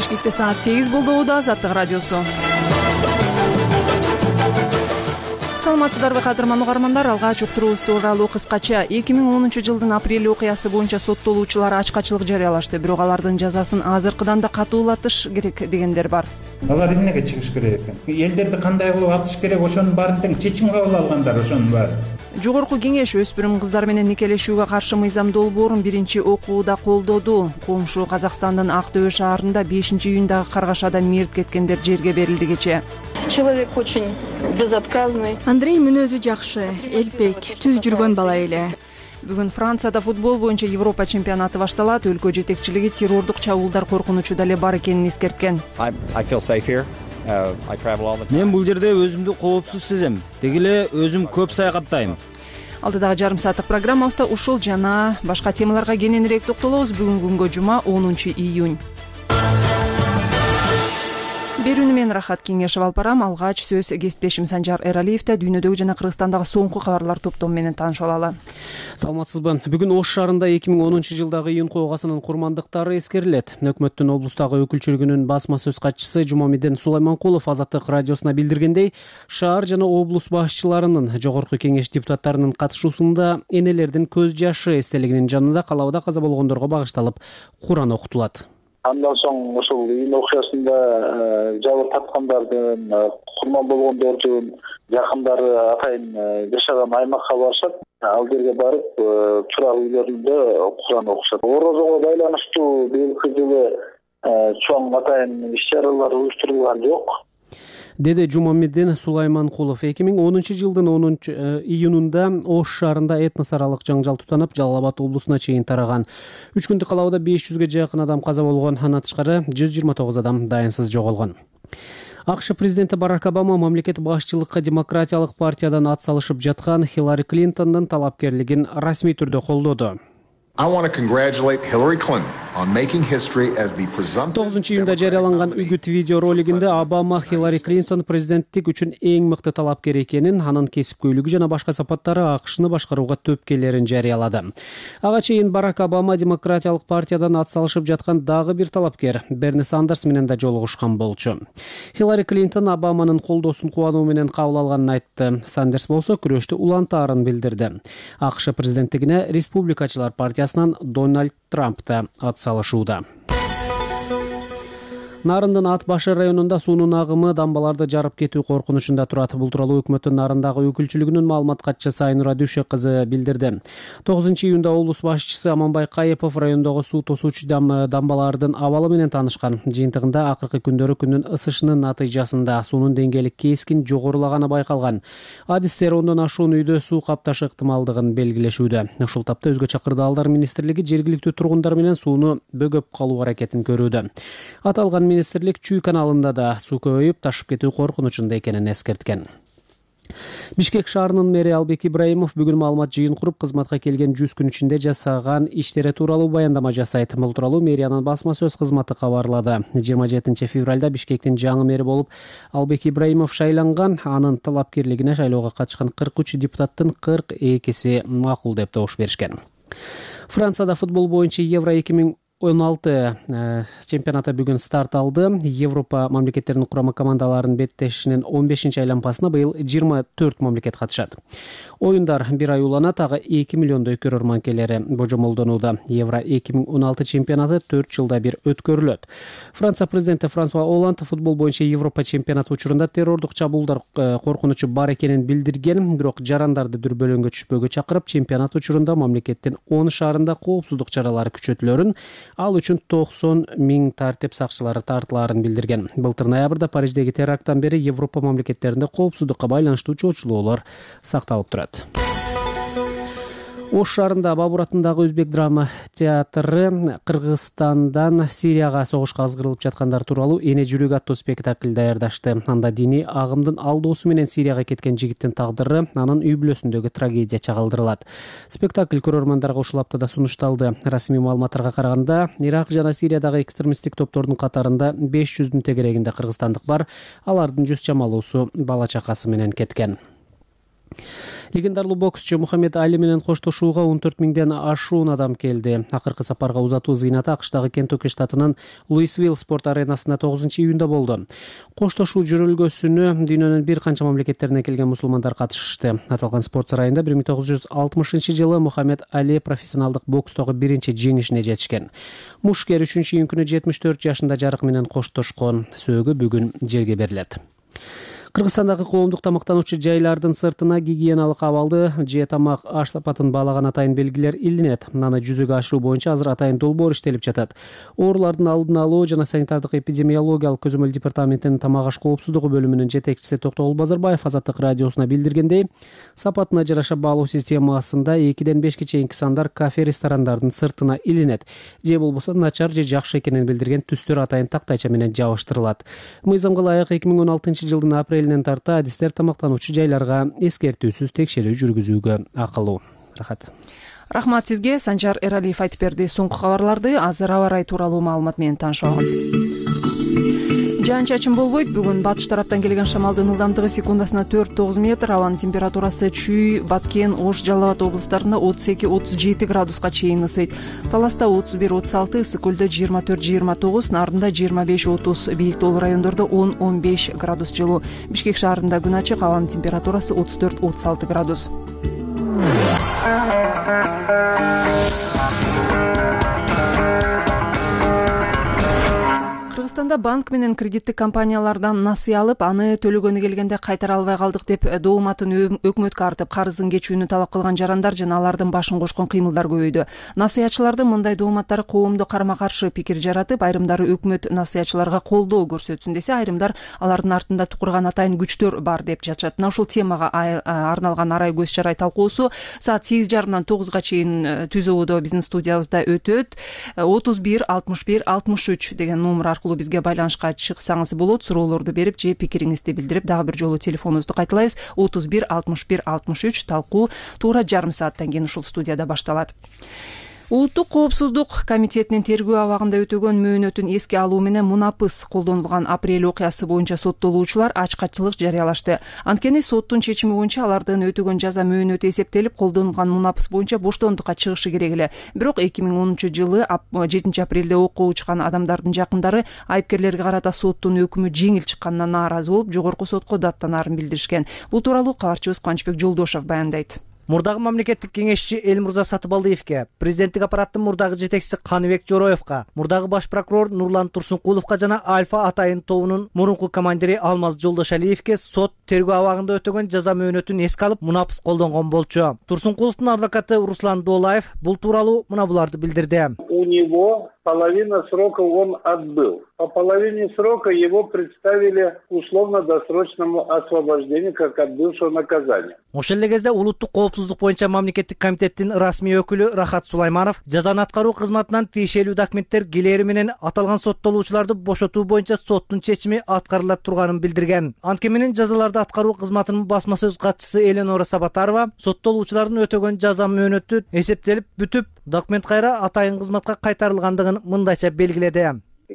Бишкекте саат 8 болду. Убада Азаттык радиосу. Саламатсыздарбы кадырман угармандар, алгач уктуруубуз тууралуу кыскача. 2010-жылдын апрель окуясы боюнча соттолуучулар ачкачылык жарыялашты. Бирок алардын жазасын азыркыдан да катуулатыш керек дегендер бар. Алар эмнеге чыгыш керек экен? Элдерди кандай кылып атыш керек, ошонун баарын тең чечим кабыл алгандар, ошонун баары. Жогорку кеңеш өспүрүм кыздар менен никелешүүгө каршы мыйзам долбоорун биринчи окууда колдоду. Комшу Казакстандын Ак Төбө шаарында 5-июндагы каргашада мерт кеткендер жерге берилди кече. Человек очень безотказный. Андрей мүнөзү жакшы, элпек, түз жүргөн бала эле. Бүгүн Францияда футбол боюнча Европа чемпионаты башталат. Өлкө жетекчилиги террордук чабуулдар коркунучу дале бар экенин эскерткен. Мен бул жерде өзүмдү коопсуз сезем. Деги эле өзүм көп саякаттайм. Алдыдагы жарым сааттык программабызда ушул жана башка темаларга кененирээк токтолобуз. Бүгүн күнгө жума 10-июнь. Берүүнү мен Рахат Кеңешев алып барам. Алгач сөз кесиптешим Санжар Эралиевде. Дүйнөдөгү жана Кыргызстандагы соңку кабарлар топтому менен таанышып алалы. Саламатсызбы. Бүгүн Ош шаарында 2010-жылдагы июнь окугасынын курмандыктары эскерилет. Өкмөттүн облустагы өкүлчүлүгүнүн басма сөз катчысы Жумамиден Сулайманкулов Азаттык радиосуна билдиргендей, шаар жана облус башчыларынын, жогорку кеңеш депутаттарынын катышуусунда энелердин көз жашы эстелигинин жанында калабада каза болгондорго багышталып Куран окутулат. Андан соң ушул июнь окуясында жабыр тарткандардын, курман болгондордун жакындары атайын жашаган аймакка барышат. Ал жерге барып, турак үйлөрүндө Куран окушат. Орозого байланыштуу быйылкы жылы чоң атайын иш-чаралар уюштурулган жок, деди Жумамиден Сулайманкулов. 2010-жылдын 10-июнунда Ош шаарында этнос аралык жаңжал тутанып, Жалал Абад облусуна чейин тараган. 3 күндүк калабада 500ге жакын адам каза болгон, андан тышкары 129 адам дайынсыз жоголгон. АКШ президенти Барак Обама мамлекет башчылыкка демократиялык партиядан ат салышып жаткан Хиллари Клинтондун талапкерлигин расмий түрдө колдоду. 9-июнда жарыяланган үгүт видео ролигинде Обама Хиллари Клинтон президенттик үчүн эң мыкты талапкер экенин, анын кесипкөйлүгү жана башка сапаттары АКШны башкарууга төпкелерин жарыялады. Ага чейин Барак Обама демократиялык партиядан ат салышып жаткан дагы бир талапкер Берни Сандерс менен да жолугушкан болчу. Хиллари Клинтон Обаманын колдоосун кубануу менен кабыл алганын айтты. Сандерс болсо күрөштү улантаарын билдирди. АКШ президенттигине республикачылар партиясынан Дональд Трамп да ат салышууда. Нарындын Ат башы районунда суунун агымы дамбаларды жарып кетүү коркунучунда турат. Бул тууралуу өкмөттүн Нарындагы өкүлчүлүгүнүн маалымат катчысы Айнура Дүйшө кызы билдирди. 9-июнда облус башчысы Аманбай Кайыпов райондогу суу тосуучу дамбалардын абалы менен таанышкан. Жыйынтыгында акыркы күндөрү күндүн ысышынын натыйжасында суунун деңгээли кескин жогорулаганы байкалган. Адистер 10дон ашуун үйдө суу капташы ыктымалдыгын белгилешүүдө. Ушул тапта өзгөчө кырдаалдар министрлиги жергиликтүү тургундар менен сууну бөгөп калуу аракетин көрүүдө. Аталган министрлик Чүй каналында да суу көбөйүп ташып кетүү коркунучунда экенин эскерткен. Бишкек шаарынын мэри Албек Ибраимов бүгүн маалымат жыйын куруп, кызматка келген 100 күн ичинде жасаган иштери тууралуу баяндама жасайт. Бул тууралуу мэриянын басма сөз кызматы кабарлады. 27 февралда Бишкектин жаңы мэри болуп Албек Ибраимов шайланган. Анын талапкерлигине шайлоого катышкан 43 депутаттын 42си макул деп добуш беришкен. Францияда футбол боюнча Евро 2016 чемпионаты бүгүн старт алды. Европа мамлекеттеринин курама командаларынын беттешинин 15-айланпасына быйыл 24 мамлекет катышат. Оюндар бир ай уланат, ага 2 миллиондой көрөрман келери божомолдонууда. Евро 2016 чемпионаты 4 жылда бир өткөрүлөт. Франция президенти Франсуа Олланд футбол боюнча Европа чемпионаты учурунда террордук чабуулдар коркунучу бар экенин билдирген, бирок жарандарды дүрбөлөңгө түшпөөгө чакырып, чемпионат учурунда мамлекеттин 10 шаарында коопсуздук чаралары күчөтүлөрүн, ал үчүн 90 000 тартип сакчылары тартылаарын билдирген. Былтыр ноябрда Париждеги теракттан бери Европа мамлекеттеринде коопсуздукка байланыштуу чоочулоолор сакталып турат. Ош шаарында Бабур атындагы өзбек драма театры Кыргызстандан Сирияга согушка азгырылып жаткандар тууралуу Эне жүрөк аттуу спектакль даярдашты. Анда диний агымдын алдоосу менен Сирияга кеткен жигиттин тагдыры, анын үй бүлөсүндөгү трагедия чагылдырылат. Спектакль көрөрмандарга ушул аптада сунушталды. Расмий маалыматтарга караганда, Ирак жана Сириядагы экстремисттик топтордун катарында 500-дүн тегерегинде кыргызстандык бар. Алардын жүз чамалуусу бала чакасы менен кеткен. Легендарлуу боксчу Мухаммед Али менен коштошууга 14 миңден ашуун адам келди. Акыркы сапарга узатуу зыйнаты АКШтагы Кентукки штатынын Луисвилл спорт аренасында 9-июнда болду. Коштошуу жүрүлгөсүнө дүйнөнүн бир канча мамлекеттеринен келген мусулмандар катышышты. Аталган спорт сарайында 1960-жылы Мухаммед Али профессионалдык бокстогу биринчи жеңишине жетишкен. Мушкер 3-июнкүнү 74 жашында жарык менен коштошкон. Сөөгү бүгүн жерге берилет. Кыргызстандагы коомдук тамактануучу жайлардын сыртына гигиеналык абалды же тамак аш сапатын баалаган атайын белгилер илинет. Мынаны жүзөгө ашыруу боюнча азыр атайын долбоор иштелип жатат. Оорулардын алдын алуу жана санитардык эпидемиологиялык көзөмөл департаментинин тамак аш коопсуздугу бөлүмүнүн жетекчиси Токтогул Базарбаев Азаттык радиосуна билдиргендей, сапатына жараша баалоо системасында 2-ден 5-ке чейинки сандар кафе ресторандардын сыртына илинет. Же болбосо начар же жакшы экенин билдирген түстөр атайын тактайча менен жабыштырылат. Мыйзамга ылайык 2016-жылдын апрелинен тарта адистер тамактануучу жайларга эскертүүсүз текшерүү жүргүзүүгө акылуу. Рахмат сизге. Санжар Эралиев айтып берди. Соңку кабарларды азыр аба ырайы тууралуу маалымат менен таанышабыз. Жаан-чачын болбойт. Бүгүн батыш тараптан келген шамалдын ылдамдыгы секундасына 4-9 метр, абанын температурасы Чүй, Баткен, Ош, Жалал Абад облустарында 32-37 градуска чейин ысыйт. Таласта 31-36, Ысык көлдө 24-29, Нарында 25-30, Бийик Тоол райондордо 10-15 градус жылуу. Бишкек шаарында күн ачык, абанын температурасы 34-36 градус. Кыргызстанда банк менен кредиттик компаниялардан насыя алып, аны төлөгөнү келгенде кайтара албай калдык деп дооматын өкмөткө артып, карызын кечүүнү талап кылган жарандар жана алардын башын кошкон кыймылдар көбөйдү. Насыячылардын мындай дооматтары коомдо карама-каршы пикир жаратып, айрымдары өкмөт насыячыларга колдоо көрсөтсүн десе, айрымдар алардын артында тукурган атайын күчтөр бар деп жатышат. Мына ушул темага арналган арай көз чарай талкуусу саат 8:30-дан 9-га чейин Түзөбүдө биздин студиябызда өтөт. 31 61 63 деген номер аркылуу бизге байланышка чыксаңыз болот. Суроолорду берип же пикириңизди билдирип, дагы бир жолу телефонубузду кайталайбыз. 31 61 63. Талкуу туура жарым сааттан кийин ушул студияда башталат. Улуттук коопсуздук комитетинин тергөө абагында өтөгөн мөөнөтүн эске алуу менен мунапыс колдонулган апрель окуясы боюнча соттолуучулар ачкачылык жарыялашты. Анткени соттун чечими боюнча алардын өтөгөн жаза мөөнөтү эсептелип, колдонулган мунапыс боюнча боштондукка чыгышы керек эле. Бирок 2010-жылы 7 апрелде окууга учкан адамдардын жакындары айыпкерлерге карата соттун өкүмү жеңил чыкканына нааразы болуп, жогорку сотко даттанаарын билдиришкен. Бул тууралуу кабарчыбыз Кубанычбек Жолдошов баяндайт. Мурдагы мамлекеттик кеңешчи Элмурза Сатыбалдиевке, президенттик аппараттын мурдагы жетекчиси Каныбек Жороевка, мурдагы баш прокурор Нурлан Турсункуловго жана Альфа Атайын тобунун мурунку командири Алмаз Жолдошалиевке сот тергөө абагында өтөгөн жаза мөөнөтүн эске алып, мунапыс колдонгон болчу. Турсункуловдун адвокаты Руслан Долаев бул тууралуу мына буларды билдирди. У него половина срока он отбыл. По половине срока его представили условно-досрочному освобождению как отбывшего наказания. Ошол эле кезде улуттук коопсуздук боюнча мамлекеттик комитеттин расмий өкүлү Рахат Сулайманов жазаны аткаруу кызматынан тиешелүү документтер келери менен аталган соттолуучуларды бошотуу боюнча соттун чечими аткарыла турганын билдирген. Анткени менен жазаларды аткаруу кызматынын басма сөз катчысы Эленора Сабатарова соттолуучулардын өтөгөн жаза мөөнөтү эсептелип бүтүп, документ кайра атайын кызматка кайтарылгандыгын мындайча белгиледи.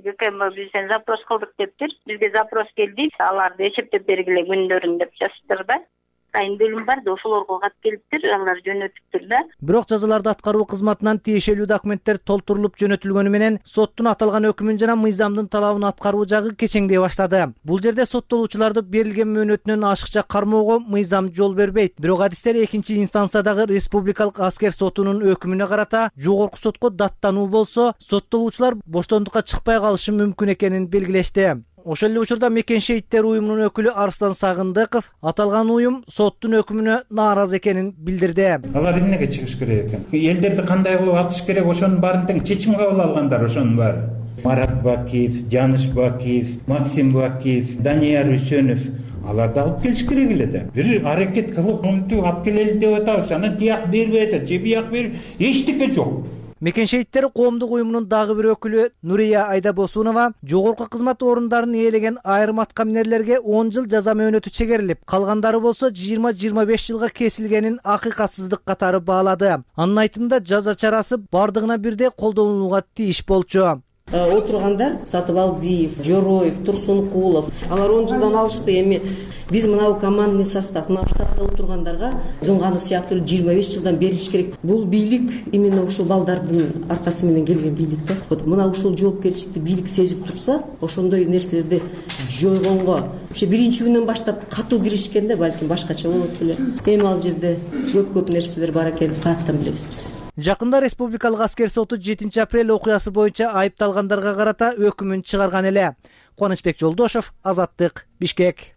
Бизден запрос кылдык дептир. Бизге запрос келди. Аларды эсептеп бергиле күндөрүн деп жазыптыр да. Кайын бөлүм бар да, ошолорго кат келиптир, алар жөнөтүптүр да. Бирок жазаларды аткаруу кызматынан тиешелүү документтер толтурулуп жөнөтүлгөнү менен соттун аталган өкүмүн жана мыйзамдын талабын аткаруу жагы кечеңдей баштады. Бул жерде соттолуучуларды берилген мөөнөтүнөн ашыкча кармоого мыйзам жол бербейт. Бирок адистер экинчи инстанциядагы Республикалык аскер сотунун өкүмүнө карата жогорку сотко даттануу болсо, соттолуучулар боштондукка чыкпай калышы мүмкүн экенин белгилешти. Ошол эле учурда Мекен шейиттер уюмунун өкүлү Арслан Сагындыков аталган уюм соттун өкүмүнө нааразы экенин билдирди. Алар эмнеге чыгыш керек экен? Элдерди кандай кылып атыш керек, ошонун баарын тең чечим кабыл алгандар, ошонун баары. Марат Бакиев, Жаныш Бакиев, Максим Бакиев, Данияр Үсөнов аларды алып келиш керек эле да. Бир аракет кылып мынтип алып келели деп атабыз, анан тияк бербей атат, же бияк берип, эчтеке жок. Мекен шейиттер коомдук уюмунун дагы бир өкүлү Нурия Айдабосунова жогорку кызмат орундарын ээлеген айрым аткаминерлерге 10 жыл жаза мөөнөтү чегерилип, калгандары болсо 20-25 жылга кесилгенин акыйкатсыздык катары баалады. Анын айтымында жаза чарасы бардыгына бирдей колдонулууга тийиш болчу. Отургандар Сатыбалдиев, Жороев, Турсункулов алар 10 жылдан алышты. Эми биз мынау командный состав, мына штабта отургандарга Дунганов сыяктуу 25 жылдан бериш керек. Бул бийлик именно ушул балдардын аркасы менен келген бийлик да. Вот мына ушул жоопкерчиликти бийлик сезип турса, ошондой нерселерди жойгонго биринчи күнүнөн баштап катуу киришкенде балким башкача болот беле. Эми ал жерде көп нерселер бар экенин каяктан билебиз биз. Жакында Республикалык аскер соту 7 апрель окуясы боюнча айыпталгандарга карата өкүмүн чыгарган эле. Кубанычбек Жолдошов, Азаттык, Бишкек.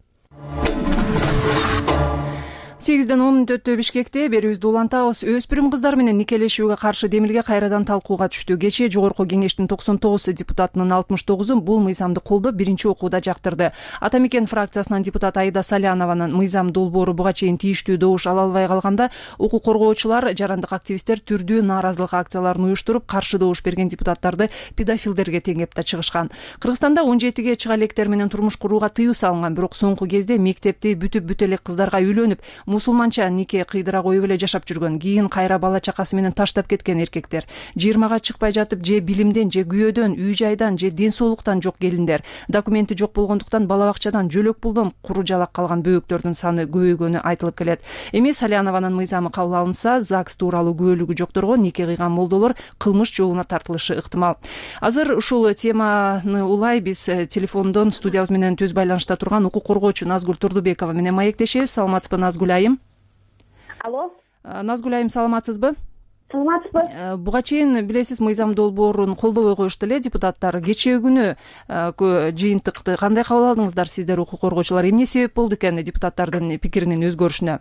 8-ден 10 мүнөт өттү. Бишкекте берүүбүздү улантабыз. Өспүрүм кыздар менен никелешүүгө каршы демилге кайрадан талкууга түштү. Кечээ Жогорку Кеңештин 99 депутатынын 69-у бул мыйзамды колдоп биринчи окууда жактырды. Атамекен фракциясынан депутат Аида Салянованын мыйзам долбоору буга чейин тийиштүү добуш ала албай калганда, укук коргоочулар, жарандык активисттер түрдүү нааразылык акцияларын уюштуруп, каршы добуш берген депутаттарды педофилдерге теңеп да чыгышкан. Кыргызстанда 17ге чыга электер менен турмуш курууга тыюу салынган, бирок соңку кезде мектепти бүтүп элек кыздарга үйлөнүп, мусулманча нике кыйдыра коюп эле жашап жүргөн, кийин кайра бала чакасы менен таштап кеткен эркектер, 20га чыкпай жатып же билимден, же күйөөдөн, үй-жайдан, же ден соолуктан жок келиндер, документи жок болгондуктан бала бакчадан, жөлөк пулдон куру жалак калган бөөктөрдүн саны көбөйгөнү айтылып келет. Эми Салянованын мыйзамы кабыл алынса, ЗАГС тууралуу күбөлүгү жокторго нике кыйган молдолор кылмыш жолуна тартылышы ыктымал. Азыр ушул теманы улай биз телефондон студиябыз менен түз байланышта турган укук коргоочу Назгүл Турдубекова менен маектешебиз. Саламатсызбы, Назгүл айым? Алло. Назгүл айым, саламатсызбы? Саламатсызбы. Буга чейин билесиз, мыйзам долбоорун колдобой коюшту эле депутаттар. Кечээ күнү жыйынтыкты кандай кабыл алдыңыздар сиздер, укук коргоочулар? Эмне себеп болду экен депутаттардын пикиринин өзгөрүшүнө?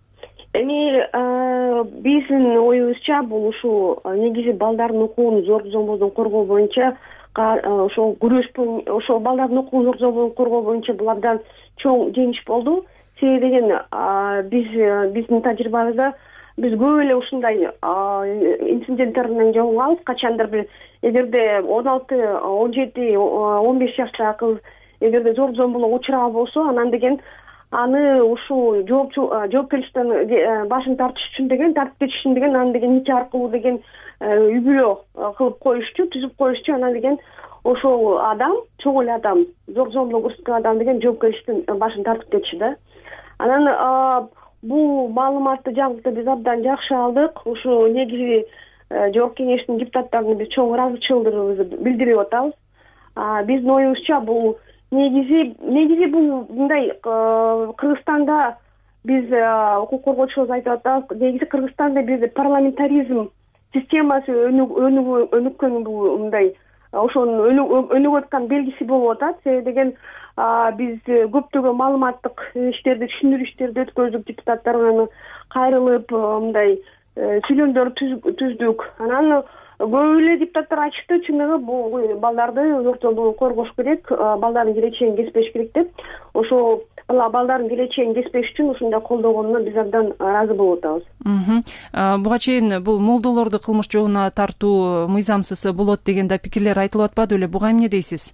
Эми биздин оюбузча бул ушул негизи балдардын укугун зор-зомбоздон коргоо боюнча ошол күрөш, ошол балдардын укугун зор-зомбоздон коргоо боюнча бул абдан чоң жеңиш болду. Себеби деген биздин тажрыйбабызда биз көп эле ушундай инциденттерден жолугабыз. Качандыр бир эгерде 16, 17, 15 жаштагы кыз эгерде зор-зомбулукка учураган болсо, анан деген аны ушул жоопкерчиликтен башын тартыш үчүн деген, тартып кетиш үчүн деген, анан деген нике аркылуу деген үй бүлө кылып коюшчу, түзүп коюшчу. Анан деген ошол адам, чоң эле адам, зор-зомбулук көрсөткөн адам деген жоопкерчиликтен башын тартып кетиши да. Анан бул маалыматты жаңылыкты биз абдан жакшы алдык. Ушу негизи Жогорку Кеңештин депутаттарына биз чоң ыраазычылыгыбызды билдирип атабыз. Биздин оюбузча бул негизи бул мындай, Кыргызстанда биз укук коргоочубуз айтып атабыз, негизи Кыргызстанда биз парламентаризм системасы өнүккөн бул мындай, ошонун өнүгүп аткан белгиси болуп атат. Себеби деген биз көптөгөн маалыматтык иштерди, түшүндүрүү өткөздүк, депутаттар менен кайрылып мындай сүйлөмдөр түздүк. Анан көп эле депутаттар айтышты, чыныгы бул балдарды зор-зомбулуктан коргош керек, балдардын келечегин кеспеш керек деп. Ошол балдардын келечегин кеспеш үчүн ушундай колдогонуна биз абдан ыраазы болуп атабыз. Буга чейин бул молдолорду кылмыш жолуна тартуу мыйзамсыз болот деген да пикирлер айтылып атпады беле? Буга эмне дейсиз?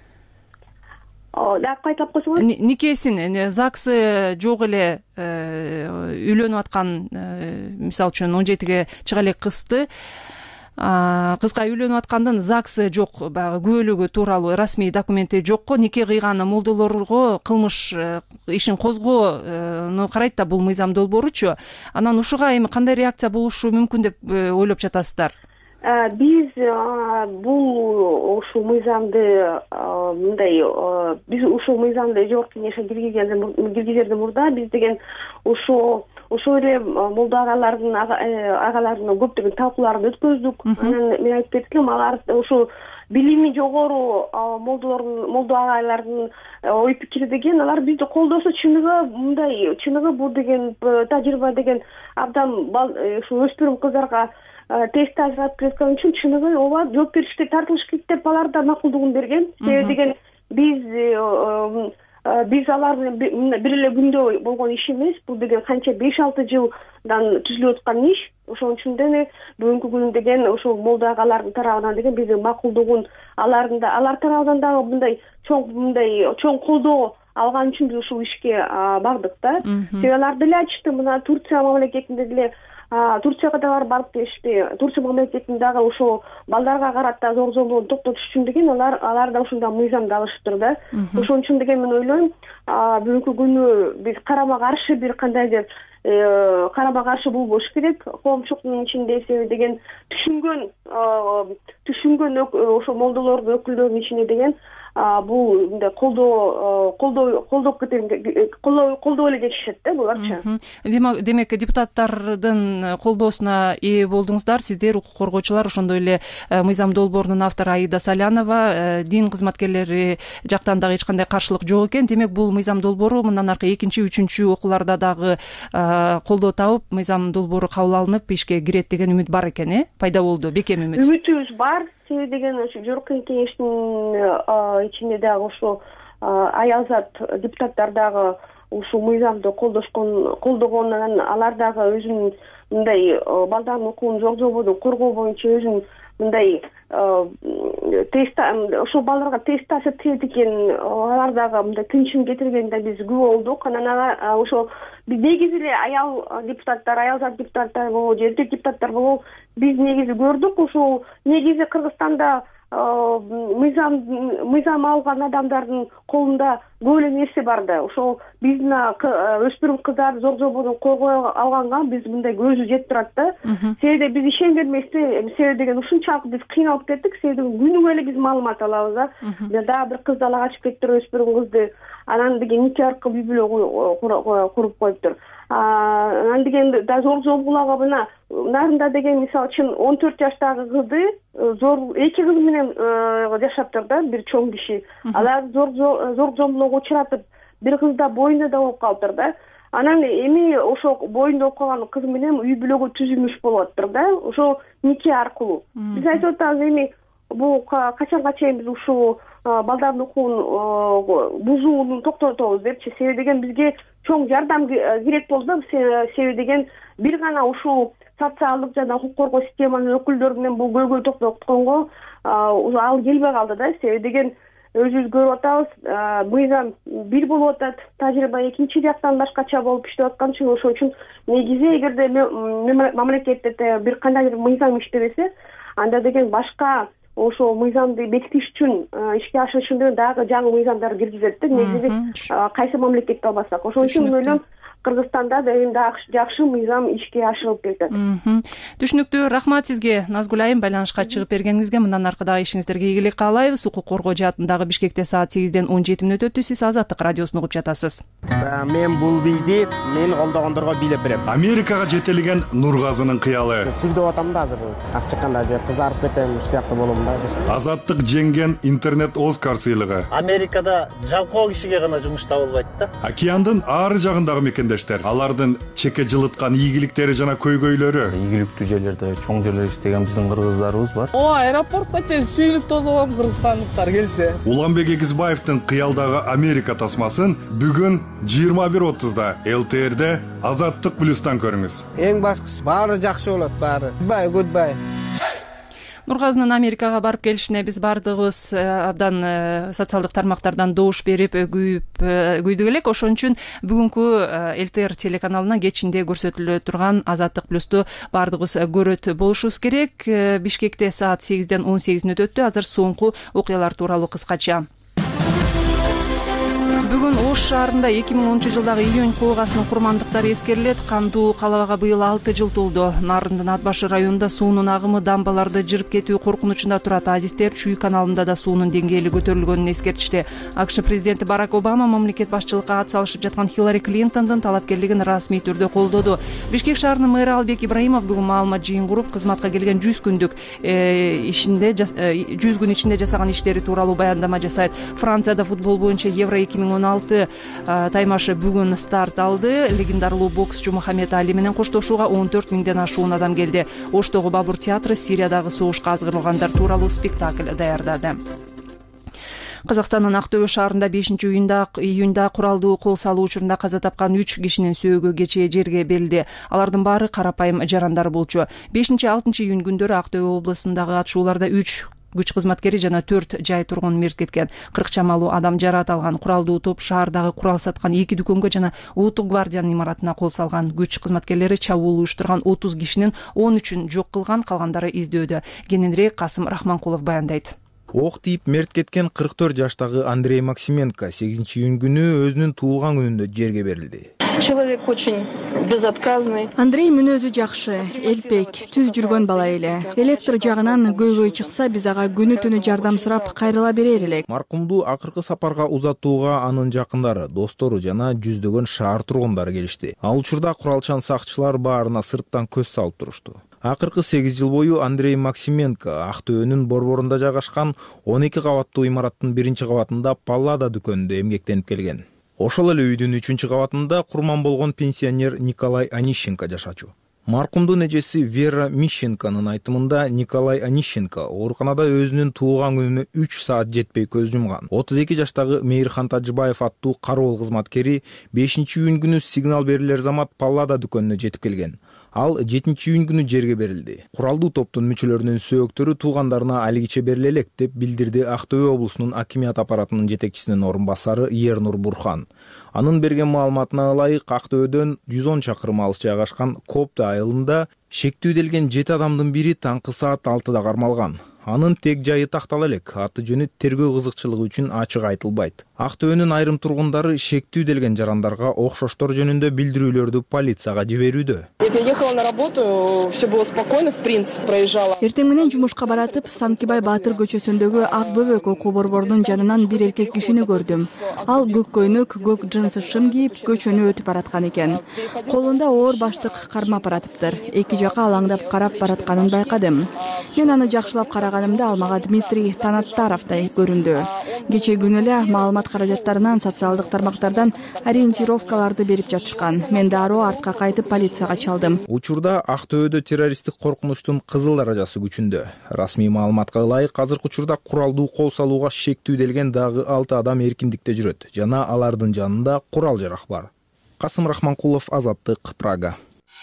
Дагы кайталап койсоңуз. Никесин ЗАГСы жок эле үйлөнүп аткан, мисалы үчүн 17ге чыга элек кызга үйлөнүп аткандан ЗАГСы жок, баягы күбөлүгү тууралуу расмий документи жокко нике кыйган молдолорго кылмыш ишин козгоону карайт да бул мыйзам долбооручу. Анан ушуга эми кандай реакция болушу мүмкүн деп ойлоп жатасыздар? Биз бул ушул мыйзамды мындай, биз ушул мыйзамды Жогорку Кеңешке киргизерден мурда биз деген ошол эле молдо агалардын көптөгөн талкууларын өткөздүк. Анан мен айтып кеттим, алар ушул билими жогору молдо агайлардын ой пикири деген, алар бизди колдосо, чыныгы бул деген тажрыйба деген абдан ушул өспүрүм кыздарга тест ажырап кеткен үчүн чыныгы ооба жоопкерчиликке тартылыш керек деп алар да макулдугун берген. Себеби деген биз алар менен бир эле күндө болгон иш эмес. Бул деген канча 5-6 жылдан түзүлүп аткан иш. Ошон үчүн деле бүгүнкү күнү деген ошол молдо агалардын тарабынан деген биздин макулдугун алар тарабынан дагы чоң колдоо алган үчүн биз ушул ишке бардык да. Себеби алар деле айтышты, мына Турция мамлекетинде деле Турцияга да барып келишти. Турция мамлекетинин дагы ошол балдарга карата зор зомбулукту токтотуш үчүн деген алар да ушундай мыйзамды алышыптыр да. Ошон үчүн деген мен ойлойм, бүгүнкү күнү биз карама каршы бир кандайдыр карама каршы болбош керек. Коомчулуктун ичинде себеби деген түшүнгөн ошо молдолордун өкүлдөрүнүн ичинде деген бул мындай колдоп эле кетишет да буларчы. Демек депутаттардын колдоосуна ээ болдуңуздар. Сиздер укук коргоочулар, ошондой эле мыйзам долбоорунун автору Аида Салянова, дин кызматкерлери жактан дагы эч кандай каршылык жок экен. Демек бул мыйзам долбоору мындан аркы 2-3 окууларда дагы колдоо табып, мыйзам долбоору кабыл алынып ишке кирет деген үмүт бар экен, пайда болду, бекем үмүт. Үмүтүбүз бар. Себеби деген ошо жогорку кеңештин ичинде дагы ошо аялзат депутаттар дагы ушул мыйзамды колдогонунан алар дагы өзүнүн мындай балдардын укугун зор зомбодон коргоо боюнча өзүнүн мындай ошол балдарга тест таасир тиет экен, алар дагы мындай тынчын кетиргенде биз күбө болдук. Анан ошо негизи эле аял депутаттар, аялзат депутаттар болобу, эркек депутаттар болобу, биз негизи көрдүк. Ошол негизи Кыргызстанда мыйзам алган адамдардын колунда көп эле нерсе бар да. Ошол биздин өспүрүм кыздар зор зомбодон коргоо алганга биз мындай көзү жетип турат да. Себеби биз ишенген эмеспи. Себеби деген ушунчалык биз кыйналып кеттик. Себеби күнүгө эле биз маалымат алабыз да. Дагы бир кызды ала качып кетиптир, өспүрүм кызды. Анан деген нике аркылуу үй бүлө куруп коюптур. Анан деген да зор зомбулоого мына нарында деген мисалы үчүн 14 жаштагы кызды эки кыз менен жашаптыр да, бир чоң киши. Алар зор зомбулоого учуратып, бир кыз да боюнда да болуп калыптыр да. Анан эми ошо боюнда болуп калган кыз менен үй бүлөгө түзүлмүш болуп атыптыр да, ошо нике аркылуу. Биз айтып атабыз эми бул качанга чейин биз ушул балдардын укугун бузууну токтотобуз депчи. Себеби деген бизге чоң жардам керек болду да. Себеби деген бир гана ушул социалдык жана укук коргоо системанын өкүлдөрү менен бул көйгөй токтотконго ал келбей калды да. Себеби деген өзүбүз көрүп атабыз, мыйзам бир болуп атат, тажрыйба экинчи жактан башкача болуп иштеп аткан үчүн ошол үчүн негизи эгерде мамлекетте бир кандайдыр мыйзам иштебесе, анда деген башка ошол мыйзамды бекитиш үчүн, ишке ашырыш үчүн дагы жаңы мыйзамдар киргизет да. Негизи кайсы мамлекетте албасак. Ошон үчүн мен ойлойм, Кыргызстанда да эми дагы жакшы мыйзам ишке ашырылып кетет. Түшүнүктүү. Рахмат сизге, Назгүл айым, байланышка чыгып бергениңизге. Мындан аркы дагы ишиңиздерге ийгилик каалайбыз. Укук коргоо жаатындагы Бишкекте саат 8-ден 17 өтөттү. Сиз Азаттык радиосун угуп жатасыз. Мен бул бийди мени колдогондорго бийлеп берем. Америкага жетелеген Нургазынын кыялы. Сүйлөп атам да азыр. Аз чыкканда же кызарып кетем, ушул сыяктуу болом да. Азаттык жеңген интернет Оскар сыйлыгы. Америкада жалкоо кишиге гана жумуш табылбайт да. Океандын ары жагындагы мекендештер, алардын чеке жылыткан ийгиликтери жана көйгөйлөрү. Ийгиликтүү жерлерде, чоң жерлер иштеген биздин кыргыздарыбыз бар. Аэропортто чейин сүйлүп тосолом кыргызстандыктар келсе. Уланбек Эгизбаевдин кыялдагы Америка тасмасын бүгүн 21:30-да ЛТР'де Азаттык плюстан көрүңүз. Эң башкысы баары жакшы болот, баары. Goodbye. Нургазынын Америкага барып келишине биз бардыгыбыз абдан социалдык тармактардан добуш берип күйдүк элек. Ошон үчүн бүгүнкү ЛТР телеканалынан кечинде көрсөтүлө турган Азаттык плюсту бардыгыбыз көрөт болушубуз керек. Бишкекте саат 8-ден 18 өтөттү. Азыр соңку окуялар тууралуу кыскача. Бүгүн Ош шаарында 2010-жылдагы июнь коогасынын курмандыктары эскерилет. Кандуу калабага быйыл 6 жыл толду. Нарындын Ат башы районунда суунун агымы дамбаларды жырып кетүү коркунучунда турат. Адистер Чүй каналында да суунун деңгээли көтөрүлгөнүн эскертишти. АКШ президенти Барак Обама мамлекет башчылыкка ат салышып жаткан Хиллари Клинтондун талапкерлигин расмий түрдө колдоду. Бишкек шаарынын мэрі Албек Ибраимов бүгүн маалымат жыйын куруп, кызматка келген 100 күн ичинде жасаган иштери тууралуу баяндама жасайт. Францияда футбол боюнча Евро 2016 таймашы бүгүн старт алды. Легендарлуу боксчу Мухаммед Али менен коштошууга 14 миңден ашуун адам келди. Оштогу Бабур театры Сириядагы согушка азгырылгандар тууралуу спектакль даярдады. Казакстандын Актөбө шаарында 5-июнда куралдуу кол салуу учурунда каза тапкан 3 кишинин сөөгү кечээ жерге берилди. Алардын баары карапайым жарандар болчу. 5-6 июнь күндөрү Актөбө облусундагы атышууларда 3 Күч кызматкери жана 4 жай тургун мерт кеткен. 40 чамалуу адам жараат алган. Куралдуу топ шаардагы курал саткан 2 дүкөнгө жана Улуттук гвардиянын имаратына кол салган. Күч кызматкерлери чабуул уюштурган 30 кишинин 13-ün жок кылган, калгандары издөөдө. Кененирээк Касым Рахманкулов баяндайт. Ок тийип мерт кеткен 44 жаштагы Андрей Максименко 8-июнь күнү өзүнүн туулган күнүндө жерге берилди. Человек очень безотказный. Андрей мүнөзү жакшы, элпек, түз жүргөн бала эле. Электр жагынан көйгөй чыкса, биз ага күнү түнү жардам сурап кайрыла берер элек. Маркумду акыркы сапарга узатууга анын жакындары, достору жана жүздөгөн шаар тургундары келишти. Ал учурда куралчан сакчылар баарына сырттан көз салып турушту. Акыркы 8 жыл бою Андрей Максименко Актөөнүн борборунда жайгашкан 12 кабаттуу имараттын 1-кабатында Паллада дүкөнүндө эмгектенип келген. Ошол эле үйдүн 3-кабатында курман болгон пенсионер Николай Онищенко жашачу. Маркумдун эжеси Вера Мищенконун айтымында Николай Онищенко ооруканада өзүнүн туулган күнүнө 3 саат жетпей көз жумган. 32 жаштагы Мейирхан Тажыбаев аттуу кароол кызматкери 5-июнь күнү сигнал берилер замат Паллада дүкөнүнө жетип келген. Ал 7-июнь күнү жерге берилди. Куралдуу топтун мүчөлөрүнүн сөөктөрү туулгандарына алигиче бериле элек деп билдирди Ақтөбе облусунун акимият аппаратынын жетекчисинин орун басары Ернур Бурхан. Анын берген маалыматына ылайык Ақтөбөдөн 110 чакырым алыс жайгашкан Копта айылында шектүүделген 7 адамдын бири таңкы саат 6-да кармалган. Анын тег жайы тактала элек, аты жөнү тергөө кызыкчылыгы үчүн ачык айтылбайт. Ақтөбөнүн айрым тургундары шектүүделген жарандарга окшоштор жөнүндө билдирүүлөрдү полицияга жиберүүдө. Я ехала на работу, все было спокойно, в принципе, проезжала. Эртең менен жумушка баратып, Санкибай Баатыр көчөсүндөгү Ак Бөбөк окуу борборунун жанынан бир эркек кишини көрдүм. Ал көк көйнөк, көк джинсы шым кийип, көчөнү өтүп бараткан экен. Колунда оор баштык кармап баратыптыр. Эки жака алаңдап карап баратканын байкадым. Мен аны жакшылап караганымда ал мага Дмитрий Танаттаровдай көрүндү. Кече күнү эле маалымат каражаттарынан социалдык тармактардан ориентировкаларды берип жатышкан. Мен дароо артка кайтып полицияга чалдым. Учурда Ақтөбөдө террористтик коркунучтун кызыл даражасы күчүндө. Расмий маалыматка ылайык азыркы учурда куралдуу кол салууга шектүүделген дагы 6 адам эркиндикте жүрөт жана алардын жанында курал жарак бар. Касым Рахманкулов, Азаттык, Прага.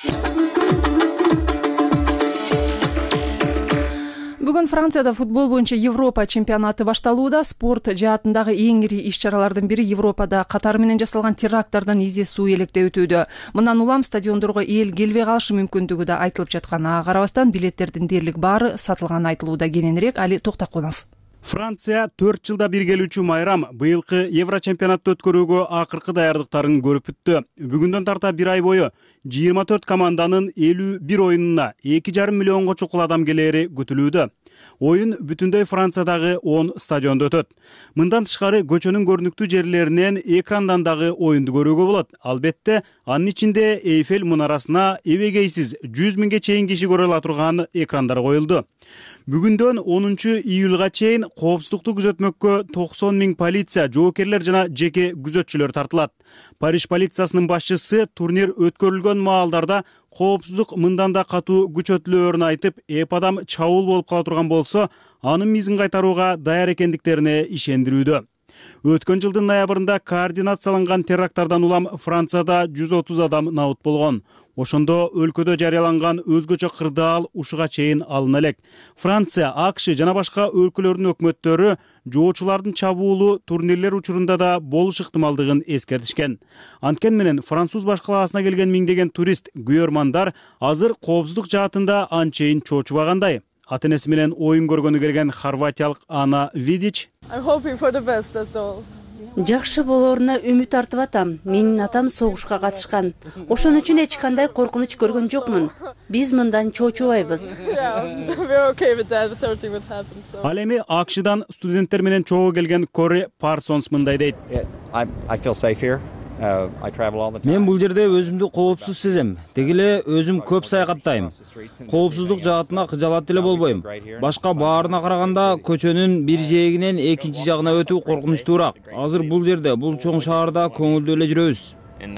Бүгүн Францияда футбол боюнча Европа чемпионаты башталууда. Спорт жаатындагы эң ири иш-чаралардын бири Европада катары менен жасалган теракттардан изи суу электе өтүүдө. Мындан улам стадиондорго эл келбей калышы мүмкүндүгү да айтылып жаткан. Ага карабастан билеттердин дээрлик баары сатылганы айтылууда. Кененирээк Али Токтакунов. Франция 4 жылда бир келүүчү майрам быйылкы Евро чемпионатты өткөрүүгө акыркы даярдыктарын көрүп бүттү. Бүгүндөн тарта бир ай бою 24 команданын 51 оюнуна 2,5 миллионго чукул адам келери күтүлүүдө. Оюн бүтүндөй Франциядагы 10 стадиондо өтөт. Мындан тышкары көчөнүн көрүнүктүү жерлеринен экрандан дагы оюнду көрүүгө болот. Албетте, анын ичинде Эйфель мунарасына эбегейсиз 100 миңге чейин киши көрө ала турган экрандар коюлду. Бүгүндөн 10 июлга чейин коопсуздукту күзөтмөккө 90 миң полиция, жоокерлер жана жеке күзөтчүлөр тартылат. Париж полициясынын башчысы турнир өткөрүлгөн маалдарда коопсуздук мындан да катуу күчөтүлөөрүн айтып, эп адам чабуул болуп кала турган болсо, анын мизин кайтарууга даяр экендиктерине ишендирүүдө. Өткөн жылдын ноябрында координацияланган теракттардан улам Францияда 130 адам набыт болгон. Ошондо өлкөдө жарыяланган өзгөчө кырдаал ушуга чейин алына элек. Франция, АКШ жана башка өлкөлөрдүн өкмөттөрү жоочулардын чабуулу турнирлер учурунда да болуш ыктымалдыгын эскертишкен. Анткени менен француз баш калаасына келген миңдеген турист, күйөрмандар азыр коопсуздук жаатында анчейин чоочубагандай. Ата-энеси менен оюн көргөнү келген хорватиялык Ана Видич: Жакшы болооруна үмүт артып атам. Менин атам согушка катышкан. Ошон үчүн эч кандай коркунуч көргөн жокмун. Биз мындан чоочубайбыз. Ал эми АКШдан студенттер менен чогуу келген Кори Парсонс мындай дейт: Мен бул жерде өзүмдү коопсуз сезем. Деги эле өзүм көп саякаттайм. Коопсуздук жаатына кыжалат эле болбойм. Башка баарына караганда көчөнүн бир жээгинен экинчи жагына өтүү коркунучтуураак. Азыр бул жерде, бул чоң шаарда көңүлдүү эле жүрөбүз.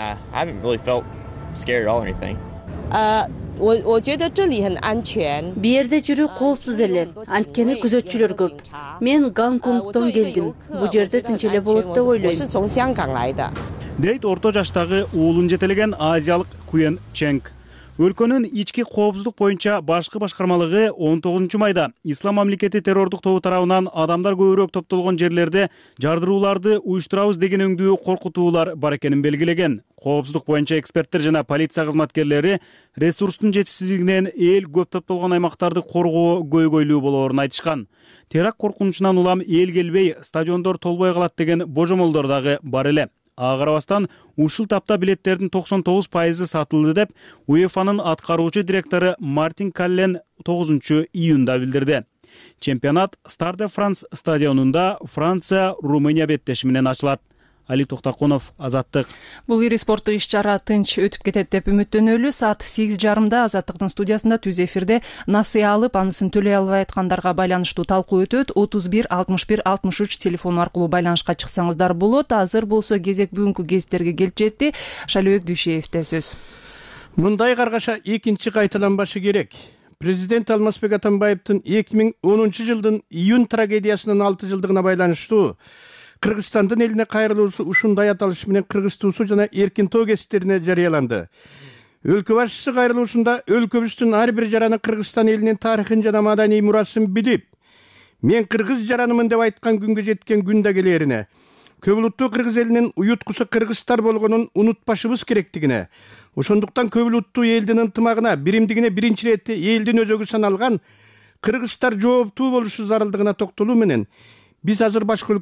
Биерде жүрүү коопсуз эле, анткени күзөтчүлөр көп. Мен Гонконгдон келдим. Бул жерде тынч эле болот деп ойлойм. Дейт орто жаштагы уулун жетелеген азиялык Куен Ченг. Өлкөнүн ички коопсуздук боюнча башкы башкармалыгы 19 майда Ислам мамлекети террордук тобу тарабынан адамдар көбүрөөк топтолгон жерлерде жардырууларды уюштурабыз деген өңдүү коркутуулар бар экенин белгилеген. Коопсуздук боюнча эксперттер жана полиция кызматкерлери ресурстун жетишсиздигинен эл көп топтолгон аймактарды коргоо көйгөйлүү болоорун айтышкан. Теракт коркунучунан улам эл келбей, стадиондор толбой калат деген божомолдор дагы бар эле. Ага карабастан ушул тапта билеттердин 99% сатылды деп УЕФАнын аткаруучу директору Мартин Каллен 9 июнда билдирди. Чемпионат Стар де Франс стадионунда Франция Румыния беттеши менен ачылат. Али Токтакунов, Азаттык. Бул ири спорттук иш-чара тынч өтүп кетет деп үмүттөнөлү. Саат 8:30 Азаттыктын студиясында түз эфирде насыя алып, анысын төлөй албай айткандарга байланыштуу талкуу өтөт. 31 61 63 телефону аркылуу байланышка чыксаңыздар болот. Азыр болсо кезек бүгүнкү гезиттерге келип жетти. Шалыбек Дүйшеевде сөз. Мындай каргаша экинчи кайталанбашы керек. Президент Алмазбек Атамбаевдин 2010 жылдын июнь трагедиясынын 6 жылдыгына байланыштуу Кыргызстандын элине кайрылуусу ушундай аталыш менен Кыргыз туусу жана эркин тоо гезиттерине жарыяланды. Өлкө башчысы кайрылуусунда өлкөбүздүн ар бир жараны Кыргызстан элинин тарыхын жана маданий мурасын билип, мен кыргыз жаранымын деп айткан күнгө жеткен күн да келерине, көп улуттуу кыргыз элинин уюткусу кыргыздар болгонун унутпашыбыз керектигине, ошондуктан көп улуттуу элдин ынтымагына, биримдигине биринчи иретте элдин өзөгү саналган кыргыздар жооптуу болушу зарылдыгына токтолуу менен биз азыр башка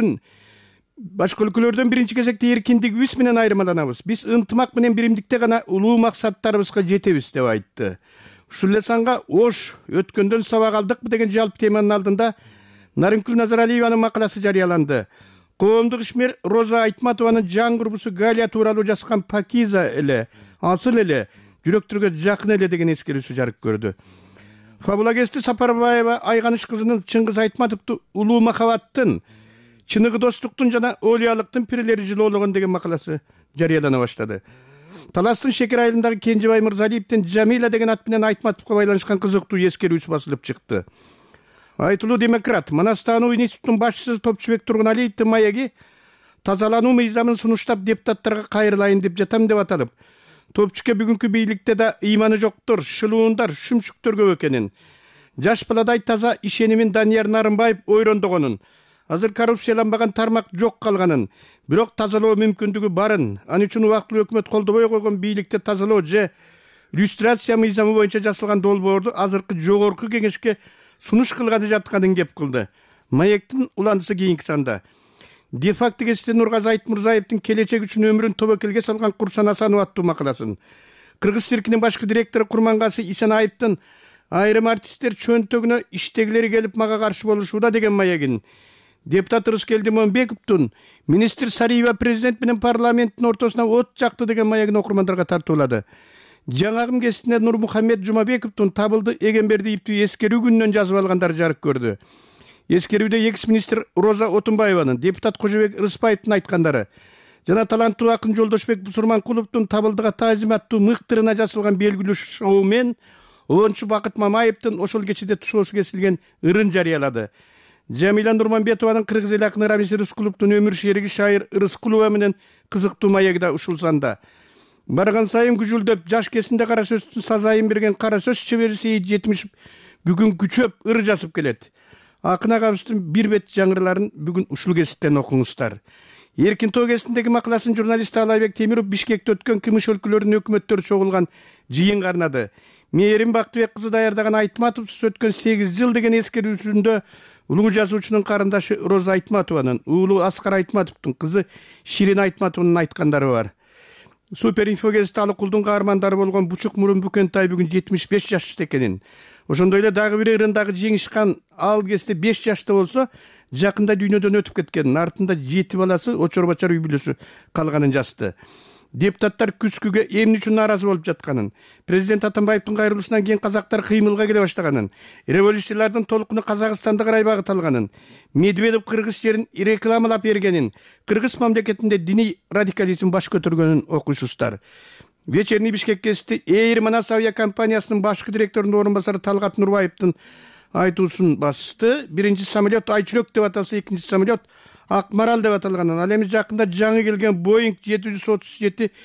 өлкөлөрдөн биринчи кезекте эркиндигибиз менен айырмаланабыз. Биз ынтымак менен биримдикте гана улуу максаттарыбызга жетебиз деп айтты. Ушул эле санга Ош өткөндөн сабак алдыкпы деген жалпы теманын алдында Нарынкүл Назаралиеванын макаласы жарыяланды. Коомдук ишмер Роза Айтматованын жан курбусу Галия тууралуу жазган Пакиза эле, асыл эле, жүрөктөргө жакын эле деген эскерүүсү жарык көрдү. Фабулагести Сапарбаева Айганыш кызынын Чыңгыз Айтматовду улуу махабаттын, чыныгы достуктун жана олиялыктын пирелери жылоологон деген макаласы жарыялана баштады. Таластын Шекер айылындагы Кенжебай Мырзалиевдин Жамила деген ат менен Айтматовго байланышкан кызыктуу эскерүүсү басылып чыкты. Айтылуу демократ Манастануу институтунун башчысы Топчубек Тургуналиевдин маеги тазалануу мыйзамын сунуштап депутаттарга кайрылайын деп жатам деп аталып, Топчуке бүгүнкү бийликте да ыйманы жоктор, шылуундар, шүмшүктөр көп экенин, жаш баладай таза ишенимин Данияр Нарымбаев ойрондогонун, азыр коррупцияланбаган тармак жок калганын, бирок тазалоо мүмкүндүгү барын, аны үчүн убактылуу өкмөт колдобой койгон бийликте тазалоо же иллюстрация мыйзамы боюнча жасалган долбоорду азыркы жогорку кеңешке сунуш кылганы жатканын кеп кылды. Маектин уландысы кийинки санда. Де-факто кесиптен Нургазы Айтмурзаевдин келечек үчүн өмүрүн тобокелге салган Курсан Асанов аттуу макаласын. Кыргыз циркинин башкы директору Курмангасы Исенаевдин айрым артисттер чөнтөгүнө иштегилери келип мага каршы болушууда деген маегин. Депутат Рыскелди Момбековдун министр Сариева президент менен парламенттин ортосуна от жакты деген маегин окурмандарга тартуулады. Жаңагым кесиптинде Нурмухаммед Жумабековдун табылды Эгембердиевди эскерүү күнүнөн жазып алгандар жарык көрдү. Эскерүүдө экс-министр Роза Отунбаеванын, депутат Кожобек Рыспаевдин айткандары жана таланттуу акын Жолдошбек Бусурманкуловдун табылдыга таазим аттуу мыктырына жасалган белгилүү шоу мен Оончу Бакыт Мамаевдин ошол кечеде тушоосу кесилген ырын жарыялады. Жамила Нурманбетованын кыргыз эл акыны Рамис Рыскуловдун өмүр шериги шайыр Рыскулова менен кызыктуу маеги да ушул санда. Барган сайын күжүлдөп, жаш кесинде кара сөздүн сазайын берген кара сөз чебери Сейит Жетимишев бүгүн күчөп ыр жазып келет. Акын агабыздын бир бет жаңырларын бүгүн ушул кесиптен окуңуздар. Эркин тоо кесиндеги макаласын журналист Алайбек Темиров Бишкекте өткөн кымыш өлкөлөрүнүн өкмөттөрү чогулган жыйынга арнады. Мээрим Бактыбек кызы даярдаган Айтматовсуз өткөн 8 жыл деген эскерүүсүндө улуу жазуучунун карындашы Роза Айтматованын, уулу Аскар Айтматовдун кызы Ширин Айтматованын айткандары бар. Суперинфо гезити Алыкулдун каармандары болгон Бучук Мурун Бүкөнтай бүгүн 75 жашта экенин. Ошондой эле дагы бир ырындагы жеңишкан ал кезде 5 жашта болсо, жакында дүйнөдөн өтүп кеткен. Артында 7 баласы, очор-бачар үй бүлөсү калганын жазды. Депутаттар күзгүгө эмне үчүн нааразы болуп жатканын, президент Атамбаевдин кайрылуусунан кийин казактар кыймылга келе баштаганын, революциялардын толкуну Казакстанды карай багыт алганын, Медведев кыргыз жерин рекламалап бергенин, кыргыз мамлекетинде диний радикализм баш көтөргөнүн окуйсуздар. Вечерний Бишкек гезити Эйр Манас авиакомпаниясынын башкы директорунун орун басары Талгат Нурбаевдин айтуусун басты. Биринчи самолет Айчүрөк деп аталса, экинчи самолет Акмарал деп аталганын. Ал эми жакында жаңы келген Boeing 737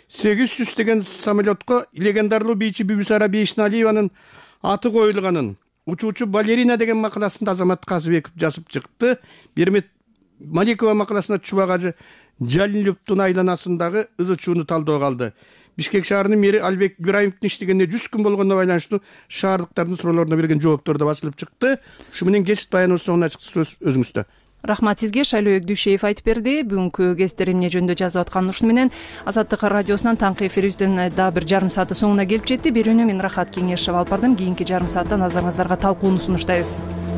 800 деген самолетко легендарлуу бийчи Бүбүсара Бейшналиеванын аты коюлганын учуучу балерина деген макаласында Азамат Казыбеков жазып чыкты. Бермет Маликова макаласында Чубагажы Жалиловдун айланасындагы ыз учууну талдоого алды. Бишкек шаарынын мэри Албек Ибраимовдун иштегенине 100 күн болгондо байланыштуу шаардыктардын суроолоруна берген жооптор да басылып чыкты. Ушу менен кесип баяныбыз соңуна чыкты. Сөз өзүңүздө. Рахмат сизге. Шайлоо Өгдүшеев айтып берди. Бүгүнкү кесиптер эмне жөнүндө жазып аткан ушуну менен Азаттык радиосунан таңкы эфирибиздин да бир жарым сааты соңуна келип жетти. Берүүнү мен Рахат Кеңешова алып бардым. Кийинки жарым саатта назарыңыздарга талкууну сунуштайбыз.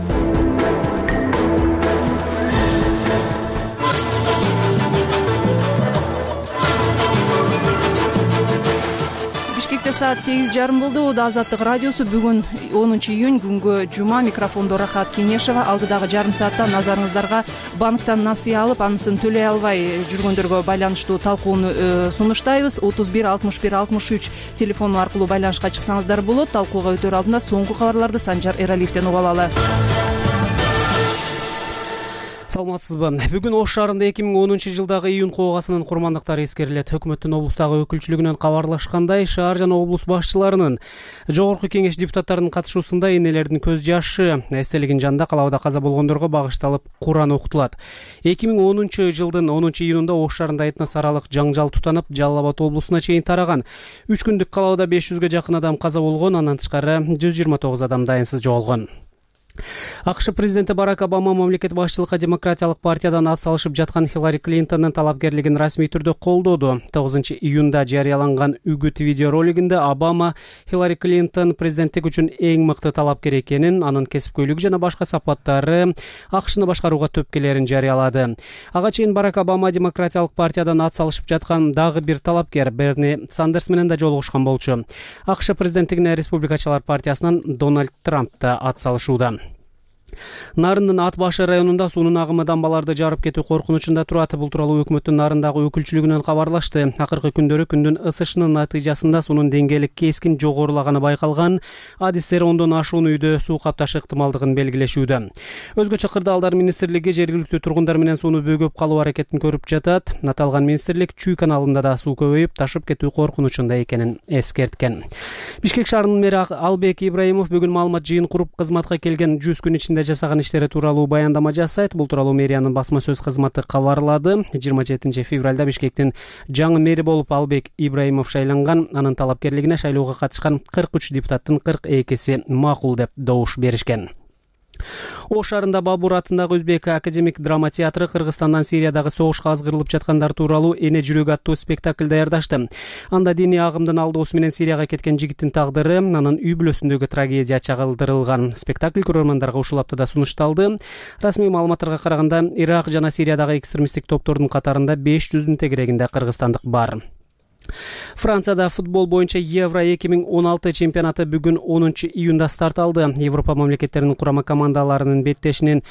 Саат 8:30 болду. Азаттык радиосу бүгүн 10 июнь күнгө жума. Микрофондо Рахат Кеңешова. Алдыдагы жарым саатта назарыңыздарга банктан насыя алып, анысын төлөй албай жүргөндөргө байланыштуу талкууну сунуштайбыз. 31 61 63 телефону аркылуу байланышка чыксаңыздар болот. Талкууга өтөр алдында соңку кабарларды Санжар Эралиевден угуп алалы. Саламатсызбы. Бүгүн Ош шаарында 2010 жылдагы июнь коогасынын курмандыктары эскерилет. Өкмөттүн облустагы өкүлчүлүгүнөн кабарлашкандай, шаар жана облус башчыларынын, жогорку кеңеш депутаттарынын катышуусунда энелердин көз жашы эстелигин жанында калабада каза болгондорго багышталып Куран окутулат. 2010 жылдын 10 июнунда Ош шаарында этнос аралык жаңжал тутанып, Жалал Абад облусуна чейин тараган. 3 күндүк калабада 500ге жакын адам каза болгон, андан тышкары 129 адам дайынсыз жоголгон. АКШ президенти Барак Обама мамлекет башчылыкка демократиялык партиядан ат салышып жаткан Хиллари Клинтондун талапкерлигин расмий түрдө колдоду. 9 июнда жарыяланган үгүт видеоролигинде Обама Хиллари Клинтон президенттик үчүн эң мыкты талапкер экенин, анын кесипкөйлүгү жана башка сапаттары АКШны башкарууга төпкелерин жарыялады. Ага чейин Барак Обама демократиялык партиядан ат салышып жаткан дагы бир талапкер Берни Сандерс менен да жолугушкан болчу. АКШ президенттигине Республикачылар партиясынан Дональд Трамп да ат салышууда. Нарындын Ат башы районунда суунун агымы дамбаларды жарып кетүү коркунучунда турат. Бул тууралуу өкмөттүн Нарындагы өкүлчүлүгүнөн кабарлашты. Акыркы күндөрү күндүн ысышынын натыйжасында суунун деңгээли кескин жогорулаганы байкалган. Адистер 10дон ашуун үйдө суу капташы ыктымалдыгын белгилешүүдө. Өзгөчө Кырдаалдар министрлиги жергиликтүү тургундар менен сууну бөгөп калуу аракетин көрүп жатат. Аталган министрлик Чүй каналында да суу көбөйүп, ташып кетүү коркунучунда экенин эскерткен. Бишкек шаарынын мэри Албек Ибраимов бүгүн маалымат жыйын куруп, кызматка келген 100 күн ичинде жасаган иштери тууралуу баяндама жасайт. Бул тууралуу мэриянын басма сөз кызматы кабарлады. 27 февралда Бишкектин жаңы мэри болуп Албек Ибраимов шайланган. Анын талапкерлигине шайлоого катышкан 43 депутаттын 42си макул деп добуш беришкен. Ош шаарында Бабур атындагы Өзбек академик драма театры Кыргызстандан Сириядагы согушка азгырылып жаткандар тууралуу Эне жүрөк аттуу спектакль даярдашты. Анда диний агымдын алдоосу менен Сирияга кеткен жигиттин тагдыры, анын үй бүлөсүндөгү трагедия чагылдырылган. Спектакль көрөрмандарга ушул аптада сунушталды. Расмий маалыматтарга караганда, Ирак жана Сириядагы экстремисттик топтордун катарында 500-дүн тегерегинде кыргызстандык бар. Францияда футбол боюнча Евро 2016 чемпионаты бүгүн 10 июнда старт алды. Европа мамлекеттеринин курама командаларынын беттешинин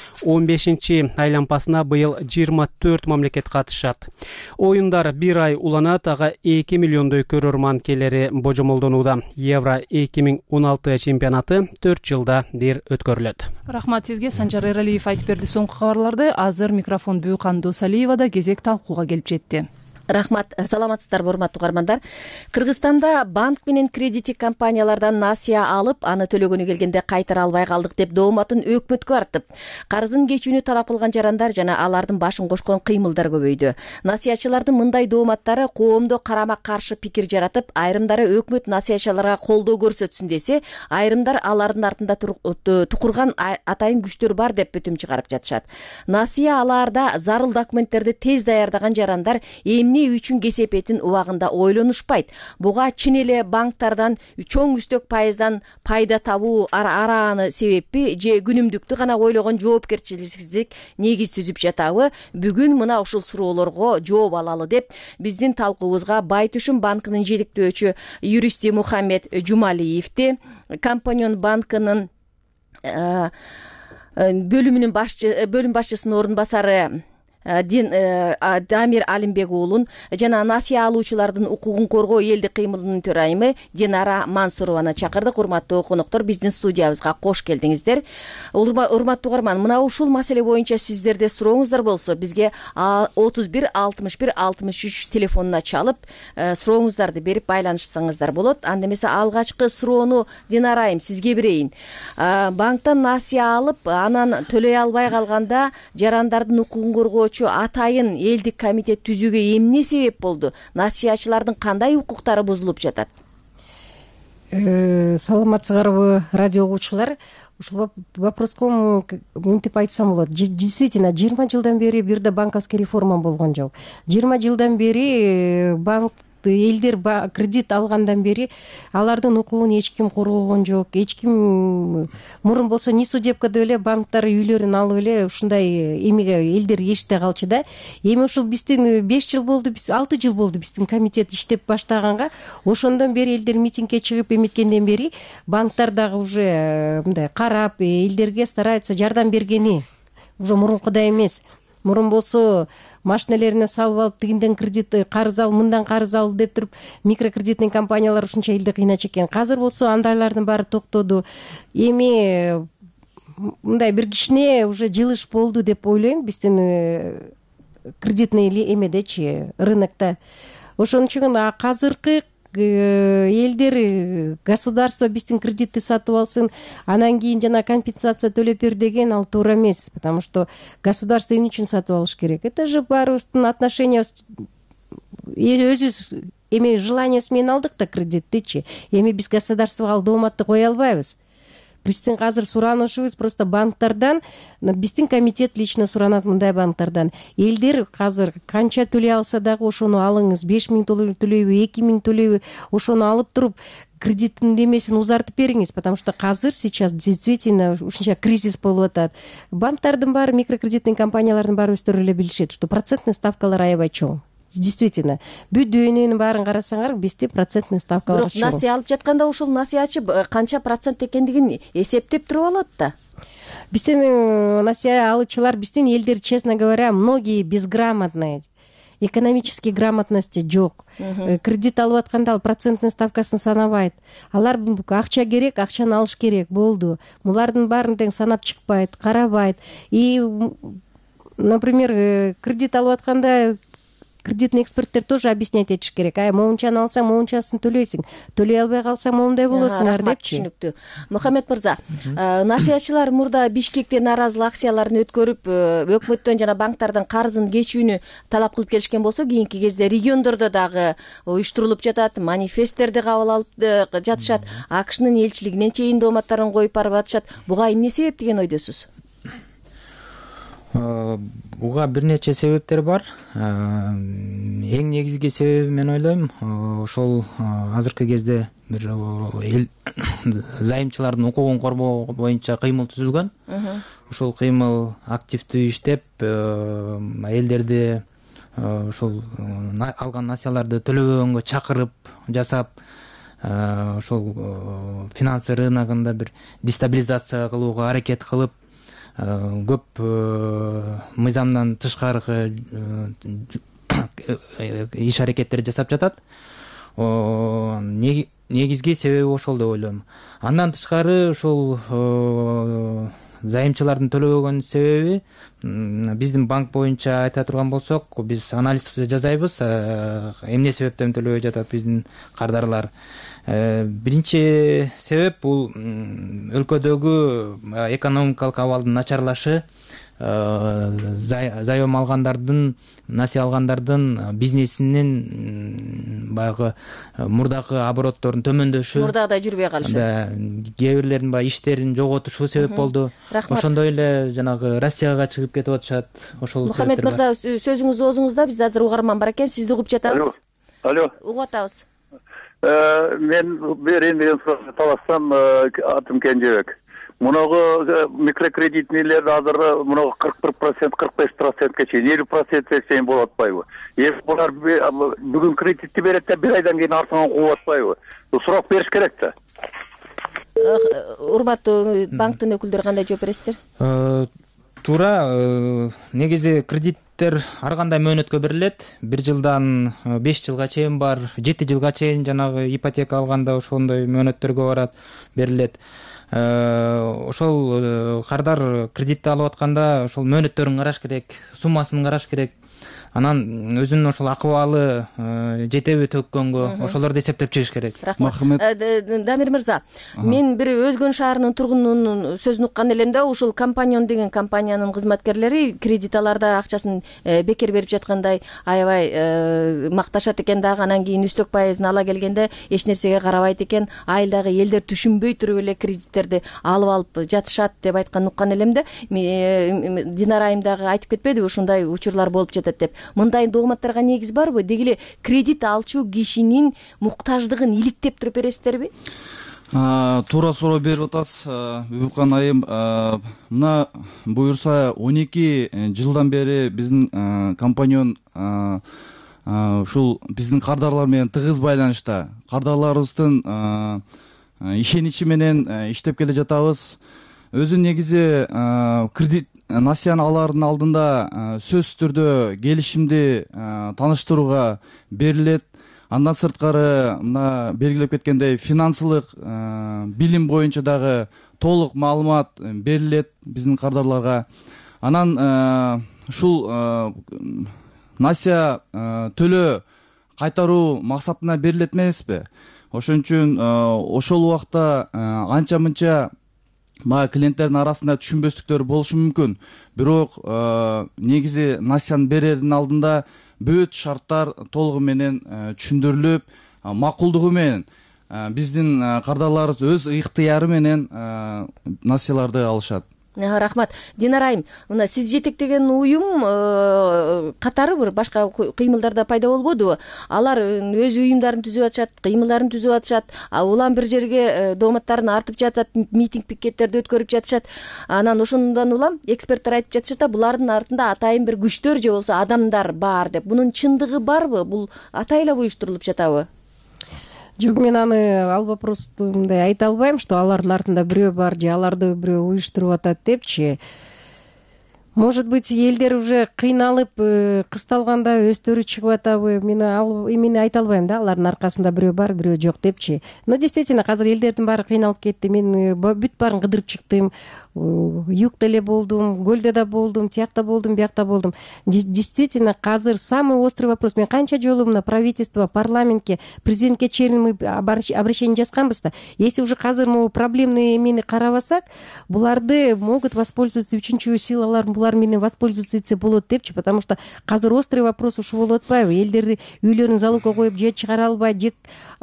15 айлампасына быйыл 24 мамлекет катышат. Оюндар бир ай уланат, ага 2 миллиондой көрөрман келери божомолдонууда. Евро 2016 чемпионаты 4 жылда бир өткөрүлөт. Рахмат сизге. Санжар Эралиев айтып берди соңку кабарларды. Азыр микрофон Бүйкан Досалиевада кезек талкууга келип жетти. Рахмат, саламатсыздарбы урматтуу угармандар. Кыргызстанда банк менен кредиттик компаниялардан насыя алып, аны төлөгөнү келгенде кайтара албай калдык деп дооматын өкмөткө артып, карызын кечүүнү талап кылган жарандар жана алардын башын кошкон кыймылдар көбөйдү. Насыячылардын мындай дооматтары коомдо карама каршы пикир жаратып, айрымдары өкмөт насыячыларга колдоо көрсөтсүн десе, айрымдар алардын артында тукурган атайын күчтөр бар деп бүтүм чыгарып жатышат. Насыя алаарда зарыл документтерди тез даярдаган жарандар эмне үчүн кесепетин убагында ойлонушпайт. Буга чын эле банктардан чоң үстөк пайыздан пайда табуу арааны себеппи же күнүмдүктү гана ойлогон жоопкерчиликсиздик негиз түзүп жатабы? Бүгүн мына ушул суроолорго жооп алалы деп биздин талкуубузга Байтүшүн банкынын жетектөөчү юристи Мухаммед Жумалиевди, Компаньон банкынын бөлүм башчысынын орун басары Дамир Алимбек уулун жана насыя алуучулардын укугун коргоо элдик кыймылынын төрайымы Динара Мансурованы чакырдык. Урматтуу коноктор, биздин студиябызга кош келдиңиздер. Урматтуу угарман, мына ушул маселе боюнча сиздерде сурооңуздар болсо бизге 31 61 63 телефонуна чалып сурооңуздарды берип байланышсаңыздар болот. Анда эмесе алгачкы суроону Динара айым сизге берейин. Банктан насыя алып, анан төлөй албай калганда жарандардын укугун коргоочу атайын элдик комитет түзүүгө эмне себеп болду? Насыячылардын кандай укуктары бузулуп жатат? Саламатсыздарбы, радио угуучулар. Ушул вопроско мынтип айтсам болот. Действительно 20 жылдан бери бир да банковский реформа болгон жок. 20 жылдан бери банк элдер кредит алгандан бери алардын укугун эч ким коргогон жок. Эч ким мурун болсо не судебкада эле банктар үйлөрүн алып эле ушундай эмеге элдер эшите калчу да. Эми ушул биздин 5 жыл болду, 6 жыл болду биздин комитет иштеп баштаганга. Ошондон бери элдер митингге чыгып эметкенден бери банктар дагы уже мындай карап элдерге старается жардам бергени. Уже мурункудай эмес. Мурун болсо машиналерине салып алып тигинден кредит карыз ал, мындан карыз ал деп туруп микрокредитный компаниялар ушунча элди кыйначу экен. Азыр болсо андайлардын баары токтоду. Эми мындай бир кичине уже жылыш болду деп ойлойм биздин кредитный эмедечи, рынокто. Ошон үчүн азыркы элдер государство биздин кредитти сатып алсын, анан кийин жана компенсация төлөп бер деген ал туура эмес, потому что государство эмне үчүн сатып алыш керек? Это же баарыбыздын отношениябыз, өзүбүз эми желаниябыз менен алдык да кредиттичи. Эми биз государствого ал дооматты кое албайбыз. Биздин азыр суранышыбыз просто банктардан, биздин комитет лично суранат мындай банктардан. Элдер азыр канча төлөй алса дагы ошону алыңыз, 5000 төлөйбү, 2000 төлөйбү, ошону алып туруп кредиттин демесин узартып бериңиз, потому что азыр сейчас действительно ушунча кризис болуп атат. Банктардын баары, микрокредитный компаниялардын баары өздөрү эле билишет, что процентный ставкалар аябай чоң. Действительно, бүт дүйнөнүн баарын карасаңар, бизде процентный ставкалар чоң. Бирок насыя алып жатканда ушул насыячы канча процент экендигин эсептеп туруп алат да. Биздин насыя алуучулар, биздин элдер, честно говоря, многие безграмотные. Экономический грамотности жок. Кредит алып атканда ал процентный ставкасын санабайт. Алар акча керек, акчаны алыш керек, болду. Булардын баарын тең санап чыкпайт, карабайт. И, например, кредит алып атканда кредитный эксперттер тоже объяснять этиш керек. Моунчаны алсаң, моунчасын төлөйсүң. Төлөй албай калсаң, моундай болосуңар депчи. Түшүнүктүү. Мухаммед мырза, насыячылар мурда Бишкекте нааразылык акцияларын өткөрүп, өкмөттөн жана банктардан карызын кечүүнү талап кылып келишкен болсо, кийинки кезде региондордо дагы уюштурулуп жатат, манифесттерди кабыл алып жатышат, АКШнын элчилигинен чейин дооматтарын коюп барып атышат. Буга эмне себеп деген ойдосуз? Буга бир нече себептер бар. Эң негизги себеби мен ойлойм, ошол азыркы кезде бир зайымчылардын укугун коргоо боюнча кыймыл түзүлгөн. Ошол кыймыл активдүү иштеп, элдерди ошол алган насыяларды төлөбөгөнгө чакырып жасап, ошол финансы рыногунда бир дестабилизация кылууга аракет кылып, көп мыйзамдан тышкаркы иш аракеттерди жасап жатат. Негизги себеби ошол деп ойлойм. Андан тышкары ошол зайымчылардын төлөбөгөн себеби биздин банк боюнча айта турган болсок, биз анализ жасайбыз, эмне себептен төлөбөй жатат биздин кардарлар. Биринчи себеп бул өлкөдөгү экономикалык абалдын начарлашы, заем алгандардын, насыя алгандардын бизнесинин баягы мурдакы обороттордун төмөндөшү, мурдагыдай жүрбөй калышы, кээ бирлердин баягы иштерин жоготушу себеп болду. Ошондой эле жанагы Россияга чыгып кетип атышат. Ошол Мухаммед мырза, сөзүңүз оозуңузда, биз азыр угарман бар экен, сизди угуп жатабыз. Алло. Угуп атабыз. Мен берейин деген суроо талашсам, атым Кенжебек. Мунагы микрокредитнийлер азыр мунагы 41%, 45%ке чейин, 50%ке чейин болуп атпайбы? Булар бүгүн кредитти берет да, бир айдан кийин артынан кууп атпайбы? Суроо бериш керек да. Урматтуу банктын өкүлдөрү кандай жооп бересиздер? туура. Негизи кредиттер ар кандай мөөнөткө берилет. 1 жылдан 5 жылга чейин бар, 7 жылга чейин жанагы ипотека алганда ошондой мөөнөттөргө барат, берилет. Ошол кардар кредитти алып атканда ошол мөөнөттөрүн караш керек, суммасын караш керек. Анан өзүнүн ошол акыбалы жетеби төккөнгө ошолорду эсептеп чыгыш керек. Рахмат. Дамир мырза, мен бир Өзгөн шаарынын тургунунун сөзүн уккан элем да, ушул Компаньон деген компаниянын кызматкерлери кредит аларда акчасын бекер берип жаткандай аябай макташат экен дагы. Анан кийин үстөк пайызын ала келгенде эч нерсеге карабайт экен. Айылдагы элдер түшүнбөй туруп эле кредиттерди алып жатышат деп айткан уккан элем да. Динара айым дагы айтып кетпедиби, ушундай учурлар болуп жатат деп. Мындай дооматтарга негиз барбы? Деги эле кредит алчу кишинин муктаждыгын иликтеп туруп бересиздерби? Туура суроо берип атасыз, Бүбүккан айым. Мына буюрса 12 жылдан бери биздин Компаньон ушул биздин кардарлар менен тыгыз байланышта. Кардарларыбыздын ишеничи менен иштеп келе жатабыз. Өзү негизи кредит насияны алардын алдында сөзсүз түрдө келишимди тааныштырууга берилет. Андан сырткары мына белгилеп кеткендей финансылык билим боюнча дагы толук маалымат берилет биздин кардарларга. Анан ушул насия төлөө кайтаруу максатына берилет эмеспи? Ошон үчүн ошол убакта анча мынча клиенттердин арасында түшүнбөстүктөр болушу мүмкүн. Бирок негизи насияны берердин алдында бүт шарттар толугу менен түшүндүрүлүп, макулдугу менен биздин кардарларыбыз өз ыктыяры менен насияларды алышат. Рахмат. Динара айым, мына сиз жетектеген уюм катары бир башка кыймылдарда пайда болбодубу? Алар өз уюмдарын түзүп атышат, кыймылдарын түзүп атышат, улам бир жерге дооматтарын артып жатат, митинг пикеттерди өткөрүп жатышат. Анан ошондон улам эксперттер айтып жатышат да, булардын артында атайын бир күчтөр же болсо адамдар бар деп. Бунун чындыгы барбы? Бул атайла уюштурулуп жатабы? Жок, мен аны ал вопросту мындай айта албайм, что алардын артында бирөө бар же аларды бирөө уюштуруп атат депчи. Может быть, элдер уже кыйналып, кысталганда өздөрү чыгып атабы? Мен айта албайм да, алардын аркасында бирөө бар, бирөө жок депчи. Но действительно, азыр элдердин баары кыйналып кетти. Мен бүт баарын кыдырып чыктым. Югда эле болдум, Көлдө да болдум, тиякта болдум, биякта болдум. Действительно, азыр самый острый вопрос. Мен канча жолу мына правительство, парламентке, президентке чейин мы обращение жазганбыз да. Если уже азыр могу проблемный эмени карабасак, буларды могут воспользоваться үчүнчү силалар, булар менен воспользоваться болот депчи, потому что азыр острый вопрос ушу болуп атпайбы? Элдер үйлөрүн залогко коюп, же чыгара албай, же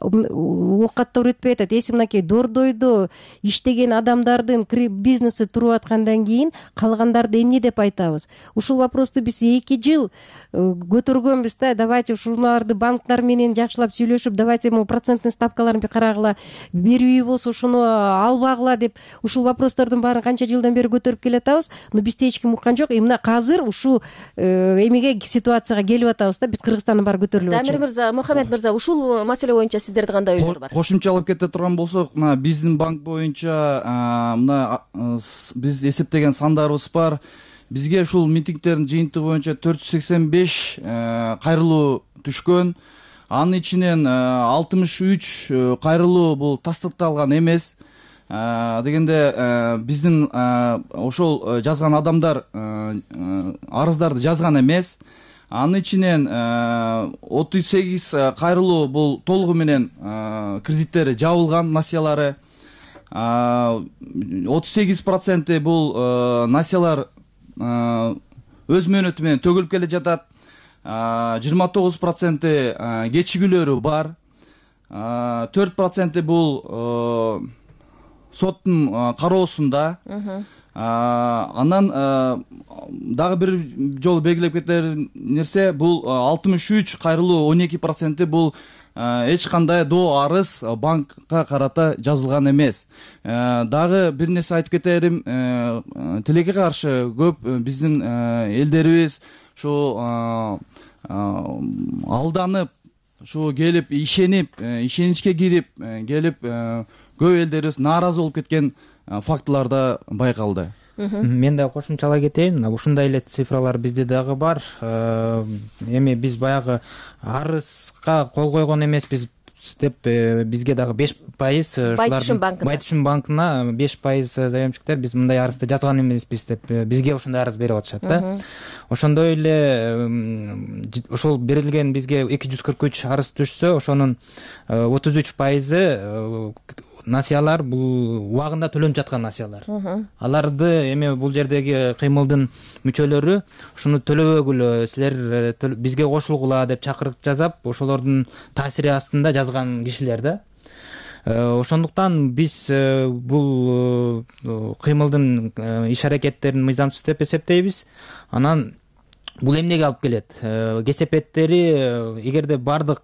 оокаттап өтпөй атат. Если мынакей Дордойдо иштеген адамдардын бизнеси туруп аткандан кийин калгандарды эмне деп айтабыз? Ушул вопросту биз 2 жыл көтөргөнбүз да. Давайте ушуларды банктар менен жакшылап сүйлөшүп, давайте процентный ставкаларын карагыла, берүүбү болсо ошону албагыла деп ушул вопростордун баарын канча жылдан бери көтөрүп келатабыз. Но бизде эч ким уккан жок. Мына азыр ушул эмеге ситуацияга келип атабыз да. Бүт Кыргызстандын баары көтөрүлүп атат. Дамир мырза, Мухаммед мырза, ушул маселе боюнча сиздердин кандай оюңор бар? Кошумчалап кете турган болсок, мына биздин банк боюнча мына биз эсептеген сандарыбыз бар. Бизге ушул митингтердин жыйынтыгы боюнча 485 кайрылуу түшкөн. Анын ичинен 63 кайрылуу бул тастыкталган эмес. Дегенде биздин ошол жазган адамдар арыздарды жазган эмес. Анын ичинен 38 кайрылуу бул толугу менен кредиттери жабылган насиялары. 38% бул насиялар өз мөөнөтү менен төгүлүп келе жатат. 29% кечигүүлөрү бар. 4% бул соттун кароосунда. Анан дагы бир жолу белгилеп кетер нерсе, бул 63 кайрылуу 12% бул эч кандай доо арыз банкка карата жазылган эмес. Дагы бир нерсе айтып кетерим, тилекке каршы көп биздин элдерибиз ушу алданып, ушу келип ишеничке кирип келип көп элдерибиз нааразы болуп кеткен фактылар да байкалды. мен да кошумчалай кетейин, мына ушундай эле цифралар бизде дагы бар. Эми биз баягы арызга кол койгон эмеспиз деп бизге дагы 5% Байтүшүн банкына 5% заемщиктер биз мындай арызды жазган эмеспиз деп бизге ушундай арыз берип атышат да. Ошондой эле ошол берилген бизге 243 арыз түшсө, ошонун 33% насыялар бул убагында төлөнүп жаткан насыялар. Аларды эми бул жердеги кыймылдын мүчөлөрү ушуну төлөбөгүлө, силер бизге кошулгула деп чакырык жасап, ошолордун таасири астында жазган кишилер да. Ошондуктан биз бул кыймылдын иш аракеттерин мыйзамсыз деп эсептейбиз. Анан бул эмнеге алып келет? Кесепеттери эгерде бардык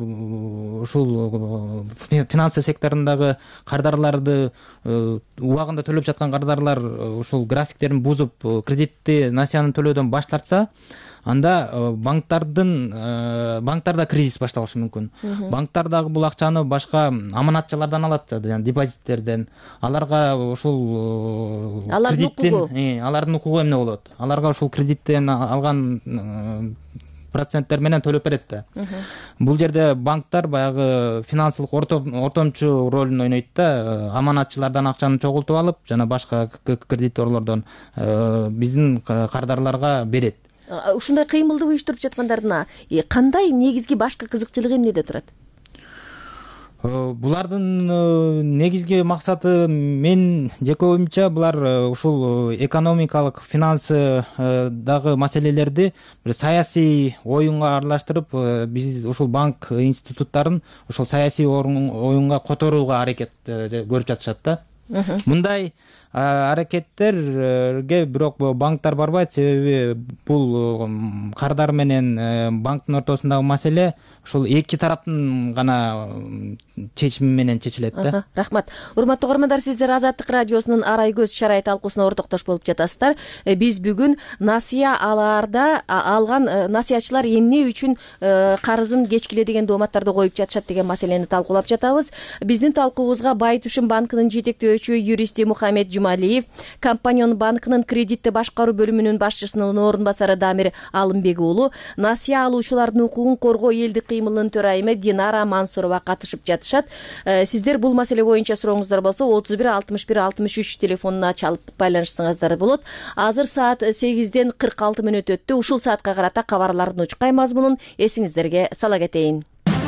ушул финансы секторундагы кардарларды убагында төлөп жаткан кардарлар ушул графиктерин бузуп кредитти насыяны төлөөдөн баш тартса, анда банктарда кризис башталышы мүмкүн. Банктар дагы бул акчаны башка аманатчылардан алат, жана депозиттерден. Аларга ушул алардын укугу эмне болот? Аларга ушул кредиттен алган проценттер менен төлөп берет да. Бул жерде банктар баягы финансылык ортомчу ролун ойнойт да. Аманатчылардан акчаны чогултуп алып, жана башка кредиторлордон биздин кардарларга берет. Ушундай кыймылды уюштуруп жаткандардын кандай негизги башкы кызыкчылыгы эмнеде турат? Булардын негизги максаты, мен жеке оюмча, булар ушул экономикалык, финансы дагы маселелерди бир саясий оюнга аралаштырып, биз ушул банк институттарын ушул саясий оюнга которууга аракет көрүп жатышат да. Мындай аракеттерге бирок банктар барбайт, себеби бул кардар менен банктын ортосундагы маселе ушул эки тараптын гана чечими менен чечилет да. Рахмат. Урматтуу угармандар, сиздер Азаттык радиосунун Арай көз чарай талкуусуна ортоктош болуп жатасыздар. Биз бүгүн насыя алаарда алган насыячылар эмне үчүн карызын кечкиле деген дооматтарды коюп жатышат деген маселени талкуулап жатабыз. Биздин талкуубузга Байтүшүн банкынын жетектөөчү юристи Мухаммед Жумалиев, Компаньон банкынын кредитти башкаруу бөлүмүнүн башчысынын орун басары Дамир Алымбек уулу, насыя алуучулардын укугун коргоо элдик кыймылынын төрайымы Динара Мансурова катышып жатышат. Сиздер бул маселе боюнча сурооңуздар болсо 31 61 63 телефонуна чалып байланышсаңыздар болот. Азыр саат 8-ден 46 мүнөт өттү. Ушул саатка карата кабарлардын учкай мазмунун эсиңиздерге сала кетейин.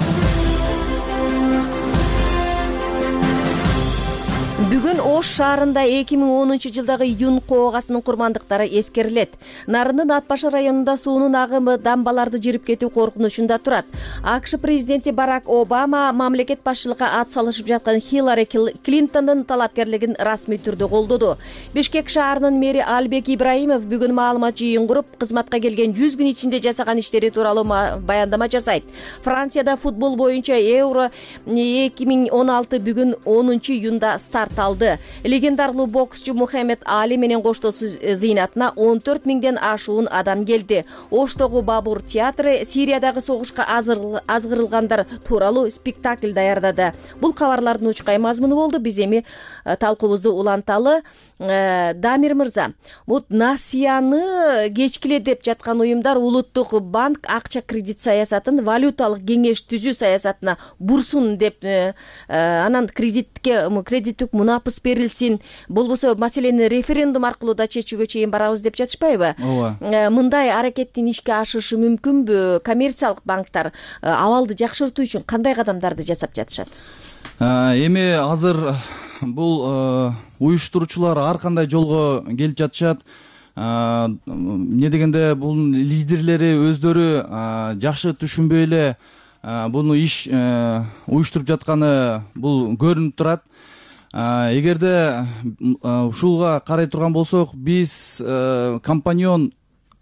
Бүгүн Ош шаарында 2010 жылдагы июнь коогасынын курмандыктары эскерилет. Нарындын Атбашы районунда суунун агымы дамбаларды жирип кетүү коркунучунда турат. АКШ президенти Барак Обама мамлекет башчылыкка ат салышып жаткан Хиллари Клинтондун талапкерлигин расмий түрдө колдоду. Бишкек шаарынын мэри Албек Ибраимов бүгүн маалымат жыйын куруп, кызматка келген 100 күн ичинде жасаган иштери тууралуу баяндама жасайт. Францияда футбол боюнча Евро 2016 бүгүн 10 июнда старт алды. Легендарлуу боксчу Мухаммед Али менен коштоосу зыйнатына 14 миңден ашуун адам келди. Оштогу Бабур театры Сириядагы согушка азгырылгандар тууралуу спектакль даярдады. Бул кабарлардын учкай мазмуну болду. Биз эми талкуубузду уланталы. Дамир мырза, бул насыяны кечкиле деп жаткан уюмдар улуттук банк акча кредит саясатын валюталык кеңеш түзүү саясатына бурсун деп, анан кредиттик мунапыс берилсин, болбосо маселени референдум аркылуу да чечүүгө чейин барабыз деп жатышпайбы? Мындай аракеттин ишке ашышы мүмкүнбү? Коммерциялык банктар абалды жакшыртуу үчүн кандай кадамдарды жасап жатышат? Эми азыр бул уюштуруучулар ар кандай жолго келип жатышат. Эмне дегенде бул лидерлери өздөрү жакшы түшүнбөй эле буну иш уюштуруп жатканы бул көрүнүп турат. Эгерде ушулга карай турган болсок, биз Компаньон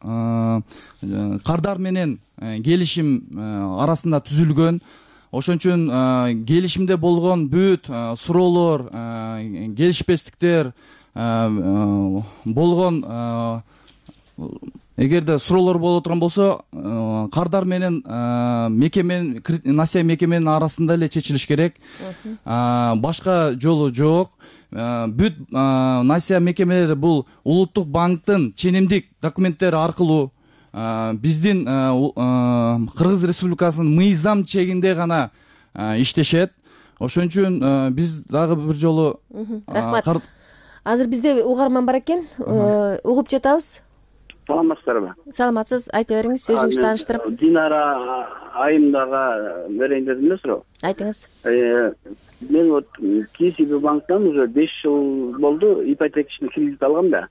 кардар менен келишим арасында түзүлгөн. Ошон үчүн келишимде болгон бүт суроолор, келишпестиктер болгон, эгерде суроолор боло турган болсо, кардар менен насия мекеменин арасында эле чечилиш керек. Башка жолу жок. Бүт насия мекемелери бул улуттук банктын ченемдик документтери аркылуу биздин Кыргыз Республикасынын мыйзам чегинде гана иштешет. Ошон үчүн биз дагы бир жолу рахмат. Азыр бизде угарман бар экен, угуп жатабыз. Саламатсыздарбы? Саламатсыз, айта бериңиз, өзүңүздү тааныштырып. Динара айымдага берейин дедим эле суроо. Айтыңыз. Мен вот КСБ банктан уже 5 жыл болду ипотечный кредит алгам да.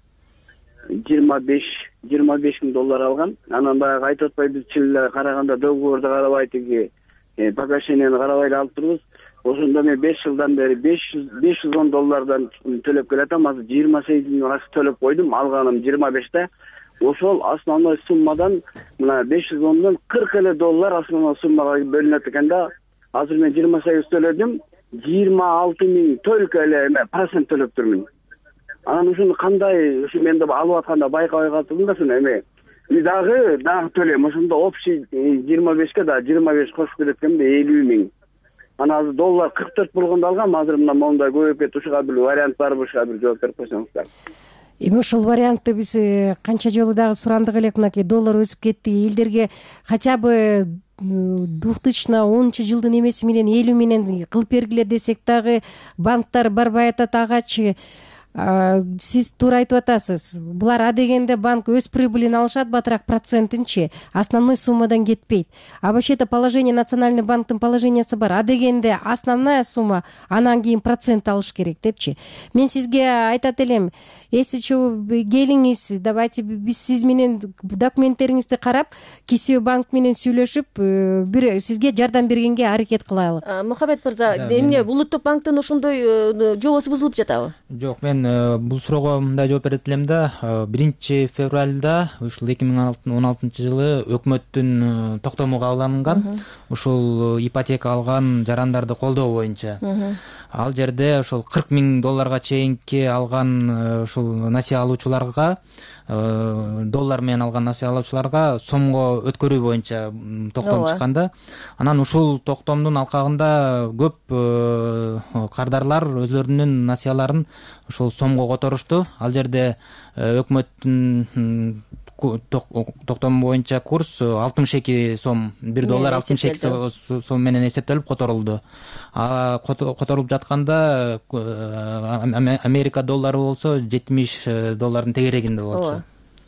25 000 доллар алгам. Анан баягы айтып атпайбыз, чын караганда договорду карабай тиги погашенияны карабай алып турбуз. Ошондо мен 5 жылдан бери 510 доллардан төлөп келатам. Азыр 28 000 акча төлөп койдум, алганым 25-те. Ошол основной суммадан мына 510дон 40 эле доллар основной суммага бөлүнөт экен да. Азыр мен 28 төлөдүм, 26 000 только эле процент төлөп турмун. Анан ушуну кандай, ушу мен да алып атканда байкабай калдым да, шуну эме дагы төлөйм. Ошондо общий 25ке да 25 кошуп береткем да 50 000. Анан азыр доллар 44 болгондо алгам, азыр мына мондай көбөйүп кетти. Ушуга бир вариант барбы, ушуга бир жооп берип койсоңуздар. Эми ошол вариантты биз канча жолу дагы сурандык элек, мынакей доллар өсүп кетти. Элдерге хотя бы 2010 жылдын эмеси менен 50 000 кылып бергиле десек дагы банктар барбай атат. Агачы сиз туура айтып атасыз. Булар адегенде банк өз прибылин алышат, батыраак процентинчи основной суммадан кетпейт. А вообще-то положение Национальный банктын положениясы бар. Адегенде основная сумма, анан кийин процент алыш керек депчи. Мен сизге айтат элем, если келиңиз, давайте биз сиз менен документтериңизди карап, КСБ банк менен сүйлөшүп, бир сизге жардам бергенге аракет кылайлык. Мухаммед мырза, эмне улуттук банктын ошондой жобосу бузулуп жатабы? Жок, мен бул суроого мындай жооп берет элем да. 1 февралда ушул 2016 жылы өкмөттүн токтому кабыл алынган. Ушул ипотека алган жарандарды колдоо боюнча. Ал жерде ошол 40 000 долларга чейинки алган ушул насия алуучуларга, доллар менен алган насия алуучуларга сомго өткөрүү боюнча токтом чыкканда, анан ушул токтомдун алкагында көп кардарлар өзлөрүнүн насияларын ушул сомго которушту. Ал жерде өкмөттүн токтому боюнча курс 62 сом, 1 доллар 62 сом менен эсептелип которулду. Которулуп жатканда Америка доллары болсо 70 доллардын тегерегинде болчу.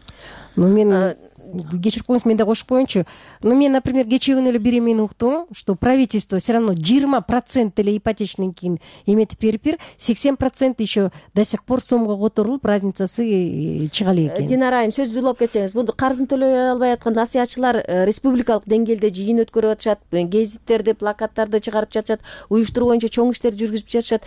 Мен кечирип коюңуз, мен да кошуп коеюнчу. Мен, например, кечээ күнү эле бир эмени уктум, что правительство все равно 20% эле ипотечный эметип берип, 80% еще до сих пор сомго которулуп, разницасы чыга элек экен. Динара айым, сөздү улап кетсеңиз, бул карызын төлөй албай аткан насыятчылар республикалык деңгээлде жыйын өткөрүп атышат, гезиттерди, плакаттарды чыгарып жатышат, уюштуруу боюнча чоң иштерди жүргүзүп жатышат.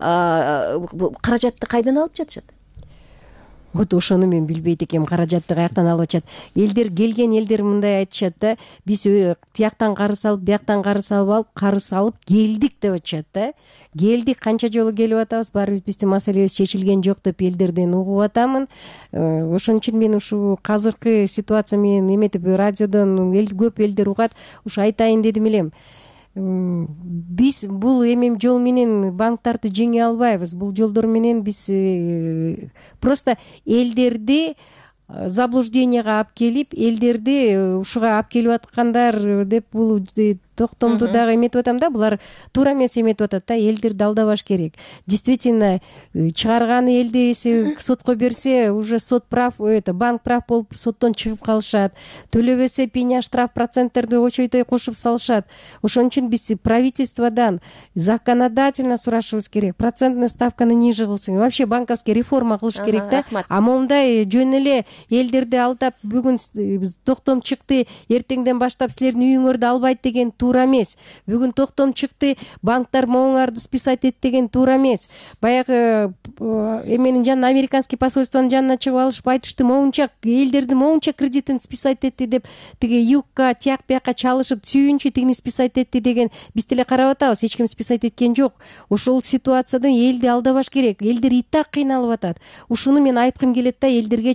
Каражатты кайдан алып жатышат? Вот ошону мен билбейт экенм, каражатты каяктан алып атышат. Элдер келген элдер мындай айтышат да, биз тияктан карыз алып, бияктан карыз алып келдик деп атышат да. Келдик, канча жолу келип атабыз, баары биздин маселебиз чечилген жок деп элдерден угуп атамын. Ошон үчүн мен ушу азыркы ситуация менен эметип радиодон көп элдер угат, ушу айтайын дедим элем. Биз бул эми жол менен банктарды жеңе албайбыз. Бул жолдор менен биз просто элдерди заблужденияга алып келип, элдерди ушуга алып келип аткандар деп бул токтомду дагы эметип атам да. Булар туура эмес эметип атат да. Элдерди алдабаш керек. Действительно, чыгарган элди сотко берсе, уже сот прав, банк прав болуп соттон чыгып калышат. Төлөбөсө пеня штраф проценттерди очойтой кошуп салышат. Ошон үчүн биз правительстводан законодательно сурашыбыз керек. Процентный ставканы ниже кылсын. Вообще банковский реформа кылыш керек да. А мондай жөн эле элдерди алдап, бүгүн токтом чыкты, эртеңден баштап силердин үйүңөрдү албайт деген туура эмес. Бүгүн токтом чыкты, банктар моңуңарды списать эт деген туура эмес. Баягы эменин жанына, американский посольствонун жанына чыгып алышып айтышты, моңунча элдерди моңунча кредитин списать этти деп, тиги югка, тияк бияка чалышып, сүйүнчү тигини списать этти деген биз деле карап атабыз, эч ким списать эткен жок. Ошол ситуацияда элди алдабаш керек. Элдер и так кыйналып атат. Ушуну мен айткым келет да, элдергечи алданбай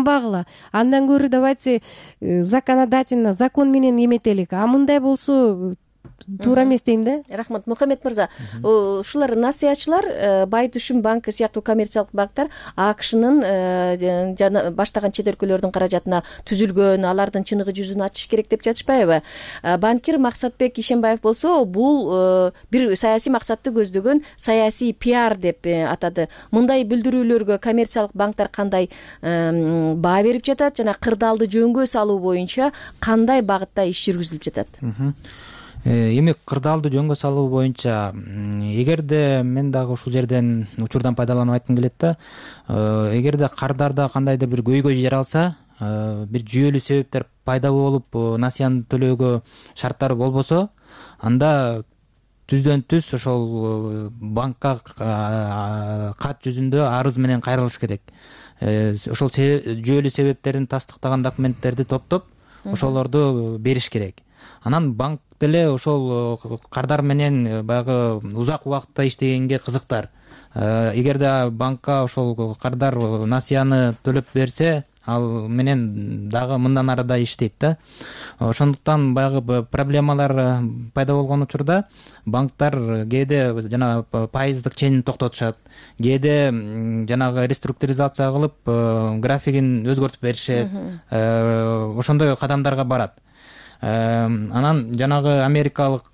алынбагыла, андан көрө давайте законодательно закон менен эметелик, а мындай болсо туура эмес дейм да. Рахмат. Мухаммед мырза, ушулар насыятчылар, Байтүшүн банкы сыяктуу коммерциялык банктар АКШнын жана баштаган чет өлкөлөрдүн каражатына түзүлгөн, алардын чыныгы жүзүн ачыш керек деп жатышпайбы? Банкир Максатбек Ишенбаев болсо, бул бир саясий максатты көздөгөн саясий пиар деп атады. Мындай билдирүүлөргө коммерциялык банктар кандай баа берип жатат жана кырдаалды жөнгө салуу боюнча кандай багытта иш жүргүзүлүп жатат? Эми кырдаалды жөнгө салуу боюнча эгерде мен дагы ушул жерден учурдан пайдаланып айткым келет да, эгерде кардарда кандайдыр бир көйгөй жаралса, бир жүйөлүү себептер пайда болуп насыяны төлөөгө шарттары болбосо, анда түздөн түз ошол банкка кат жүзүндө арыз менен кайрылыш керек. Ошол жүйөлүү себептерин тастыктаган документтерди топтоп, ошолорду бериш керек. Анан банк деле ошол кардар менен баягы узак убакытта иштегенге кызыктар. Эгерде банкка ошол кардар насыяны төлөп берсе, ал менен дагы мындан ары да иштейт да. Ошондуктан баягы проблемалар пайда болгон учурда банктар кээде жана пайыздык ченин токтотушат, кээде жанагы реструктуризация кылып графигин өзгөртүп беришет. Ошондой кадамдарга барат. Анан жанагы америкалык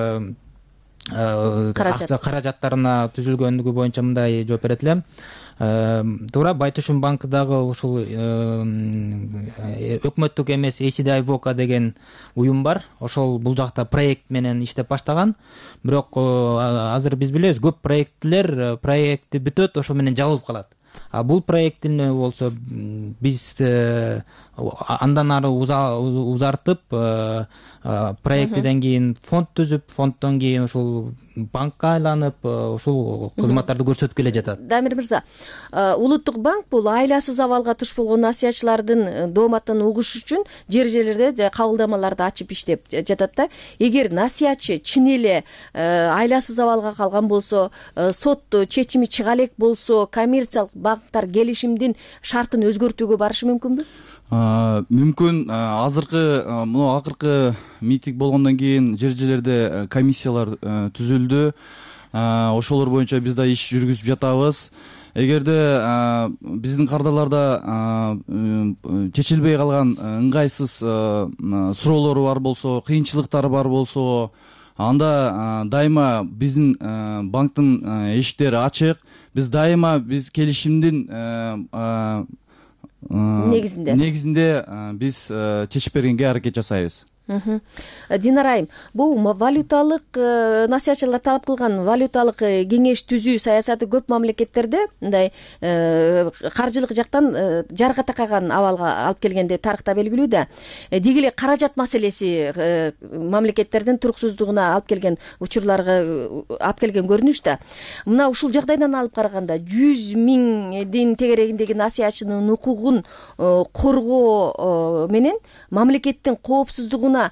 каражаттарына түзүлгөндүгү боюнча мындай жооп берет элем. Туура, Байтүшүн банкы дагы ушул өкмөттүк эмес ACDI Voca деген уюм бар. Ошол бул жакта проект менен иштеп баштаган. Бирок азыр биз билебиз, көп проекти бүтөт, ошо менен жабылып калат. А бул проекттин болсо биз андан ары узартып, проектиден кийин фонд түзүп, фонддон кийин ушул банкка айланып, ушул кызматтарды көрсөтүп келе жатат. Дамир мырза, Улуттук банк бул айласыз абалга туш болгон насыятчылардын дооматын угуш үчүн жер-жерлерде кабылдамаларды ачып иштеп жатат да. Эгер насыятчы чын эле айласыз абалга калган болсо, сот чечими чыга элек болсо, коммерциялык банктар келишимдин шартын өзгөртүүгө барышы мүмкүнбү? Мүмкүн. Акыркы митинг болгондон кийин жер-жерлерде комиссиялар түзүлдү. Ошолор боюнча биз да иш жүргүзүп жатабыз. Эгерде биздин кардарларда чечилбей калган ыңгайсыз суроолору бар болсо, кыйынчылыктары бар болсо, анда дайыма биздин банктын эшиктери ачык. Биз дайыма келишимдин негизинде биз чечип бергенге аракет жасайбыз. Динар айым, бул валюталык насыятчылар талап кылган валюталык кеңеш түзүү саясаты көп мамлекеттерде мындай каржылык жактан жарга такаган абалга алып келгенде тарыхта белгилүү да. Деги эле каражат маселеси мамлекеттердин туруксуздугуна алып келген учурларга алып келген көрүнүш да. Мына ушул жагдайдан алып караганда 100 миңдин тегерегиндеги насыятчынын укугун коргоо менен мамлекеттин коопсуздугуна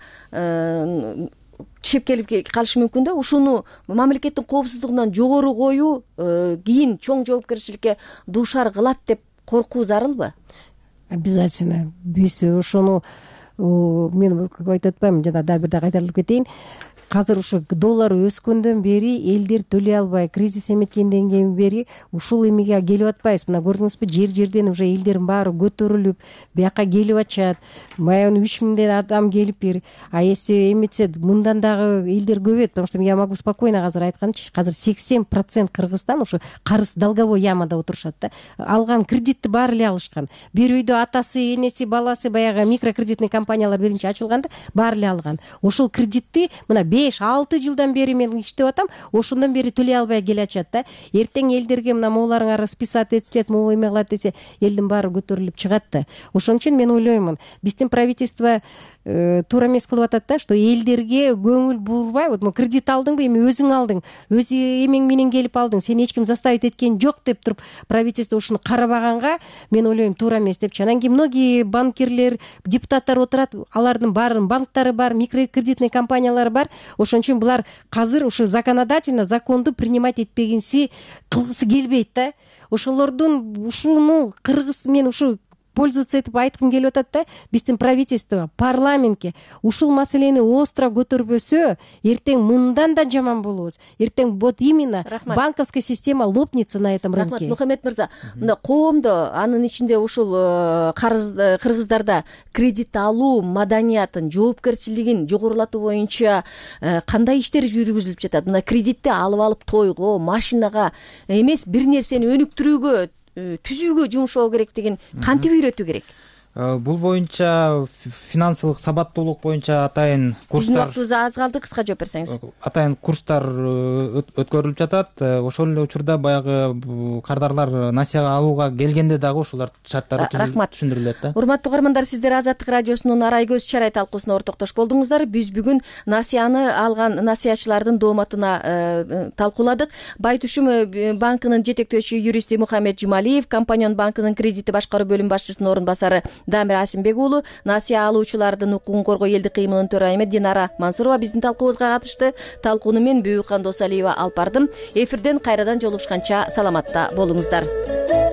чеп келип калышы мүмкүн да. Ушуну мамлекеттин коопсуздугунан жогору коюу кийин чоң жоопкерчиликке дуушар кылат деп коркуу зарылбы? Обязательно. Биз ошону мен айтып атпаймынбы, жана дагы бир да кайтарылып кетейин. Азыр ушу доллар өскөндөн бери элдер төлөй албай, кризис эметкенден бери ушул эмеге келип атпайбыз. Мына көрдүңүзбү, жер-жерден уже элдердин баары көтөрүлүп, бияка келип атышат. Баягы 3000 адам келип бир. А если эметсе, мындан дагы элдер көбөйт, потому что я могу спокойно азыр айтканчы, азыр 80% Кыргызстан ушу карыз долговой ямада отурушат да. Алган кредитти баары эле алышкан. Бир үйдө атасы, энеси, баласы баягы микрокредитный компаниялар биринчи ачылганда баары эле алган. Ошол кредитти мына 5-6 жылдан бери мен иштеп атам, ошондон бери төлөй албай келатышат да. Эртең элдерге мына моуларыңар списать этилет, могу эме кылат десе, элдин баары көтөрүлүп чыгат да. Ошон үчүн мен ойлоймун, биздин правительство туура эмес кылып атат да, что элдерге көңүл бурбай, вот кредит алдыңбы, эми өзүң алдың, өз эмең менен келип алдың, сени эч ким заставить эткен жок деп туруп правительство ушуну карабаганга мен ойлойм туура эмес депчи. Анан кийин многие банкирлер, депутаттар отурат, алардын баарын банктары бар, микрокредитный компаниялары бар. Ошон үчүн булар азыр ушу законодательно законду принимать этпегенси кылгысы келбейт да. Ошолордун ушуну мен ушу пользоваться этим айткым келип атат да, биздин правительство, парламентке ушул маселени остро көтөрбөсө, эртең мындан да жаман болобуз. Эртең вот именно банковская система лопнется на этом рынке. Рахмат, Мухаммед мырза. Мына коомдо, анын ичинде ушул кыргыздарда кредит алуу маданиятын, жоопкерчилигин жогорулатуу боюнча кандай иштер жүргүзүлүп жатат? Мына кредитти алып тойго, машинага эмес, бир нерсени өнүктүрүүгө, түзүүгө жумшоо керектигин кантип үйрөтүү керек? Бул боюнча финансылык сабаттуулук боюнча атайын курстар, биздин аз калды, кыска жооп берсеңиз. Атайын курстар өткөрүлүп жатат. Ошол эле учурда баягы кардарлар насияга алууга келгенде дагы ошолор шарттары түшүндүрүлөт да. Урматтуу угармандар, сиздер Азаттык радиосунун Арай көз чарай талкуусуна ортоктош болдуңуздар. Биз бүгүн насияны алган насиячылардын дооматуна талкууладык. Байтушум банкынын жетектөөчү юристи Мухаммед Жумалиев, Компаньон банкынын кредити башкаруу бөлүм башчысынын орун басары Дамир Асимбек уулу, насыя алуучулардын укугун коргоо элдик кыймылынын төрайымы Динара Мансурова биздин талкуубузга катышты. Талкууну мен Бүйүкхан Досалиева алып бардым. Эфирден кайрадан жолугушканча саламатта болуңуздар.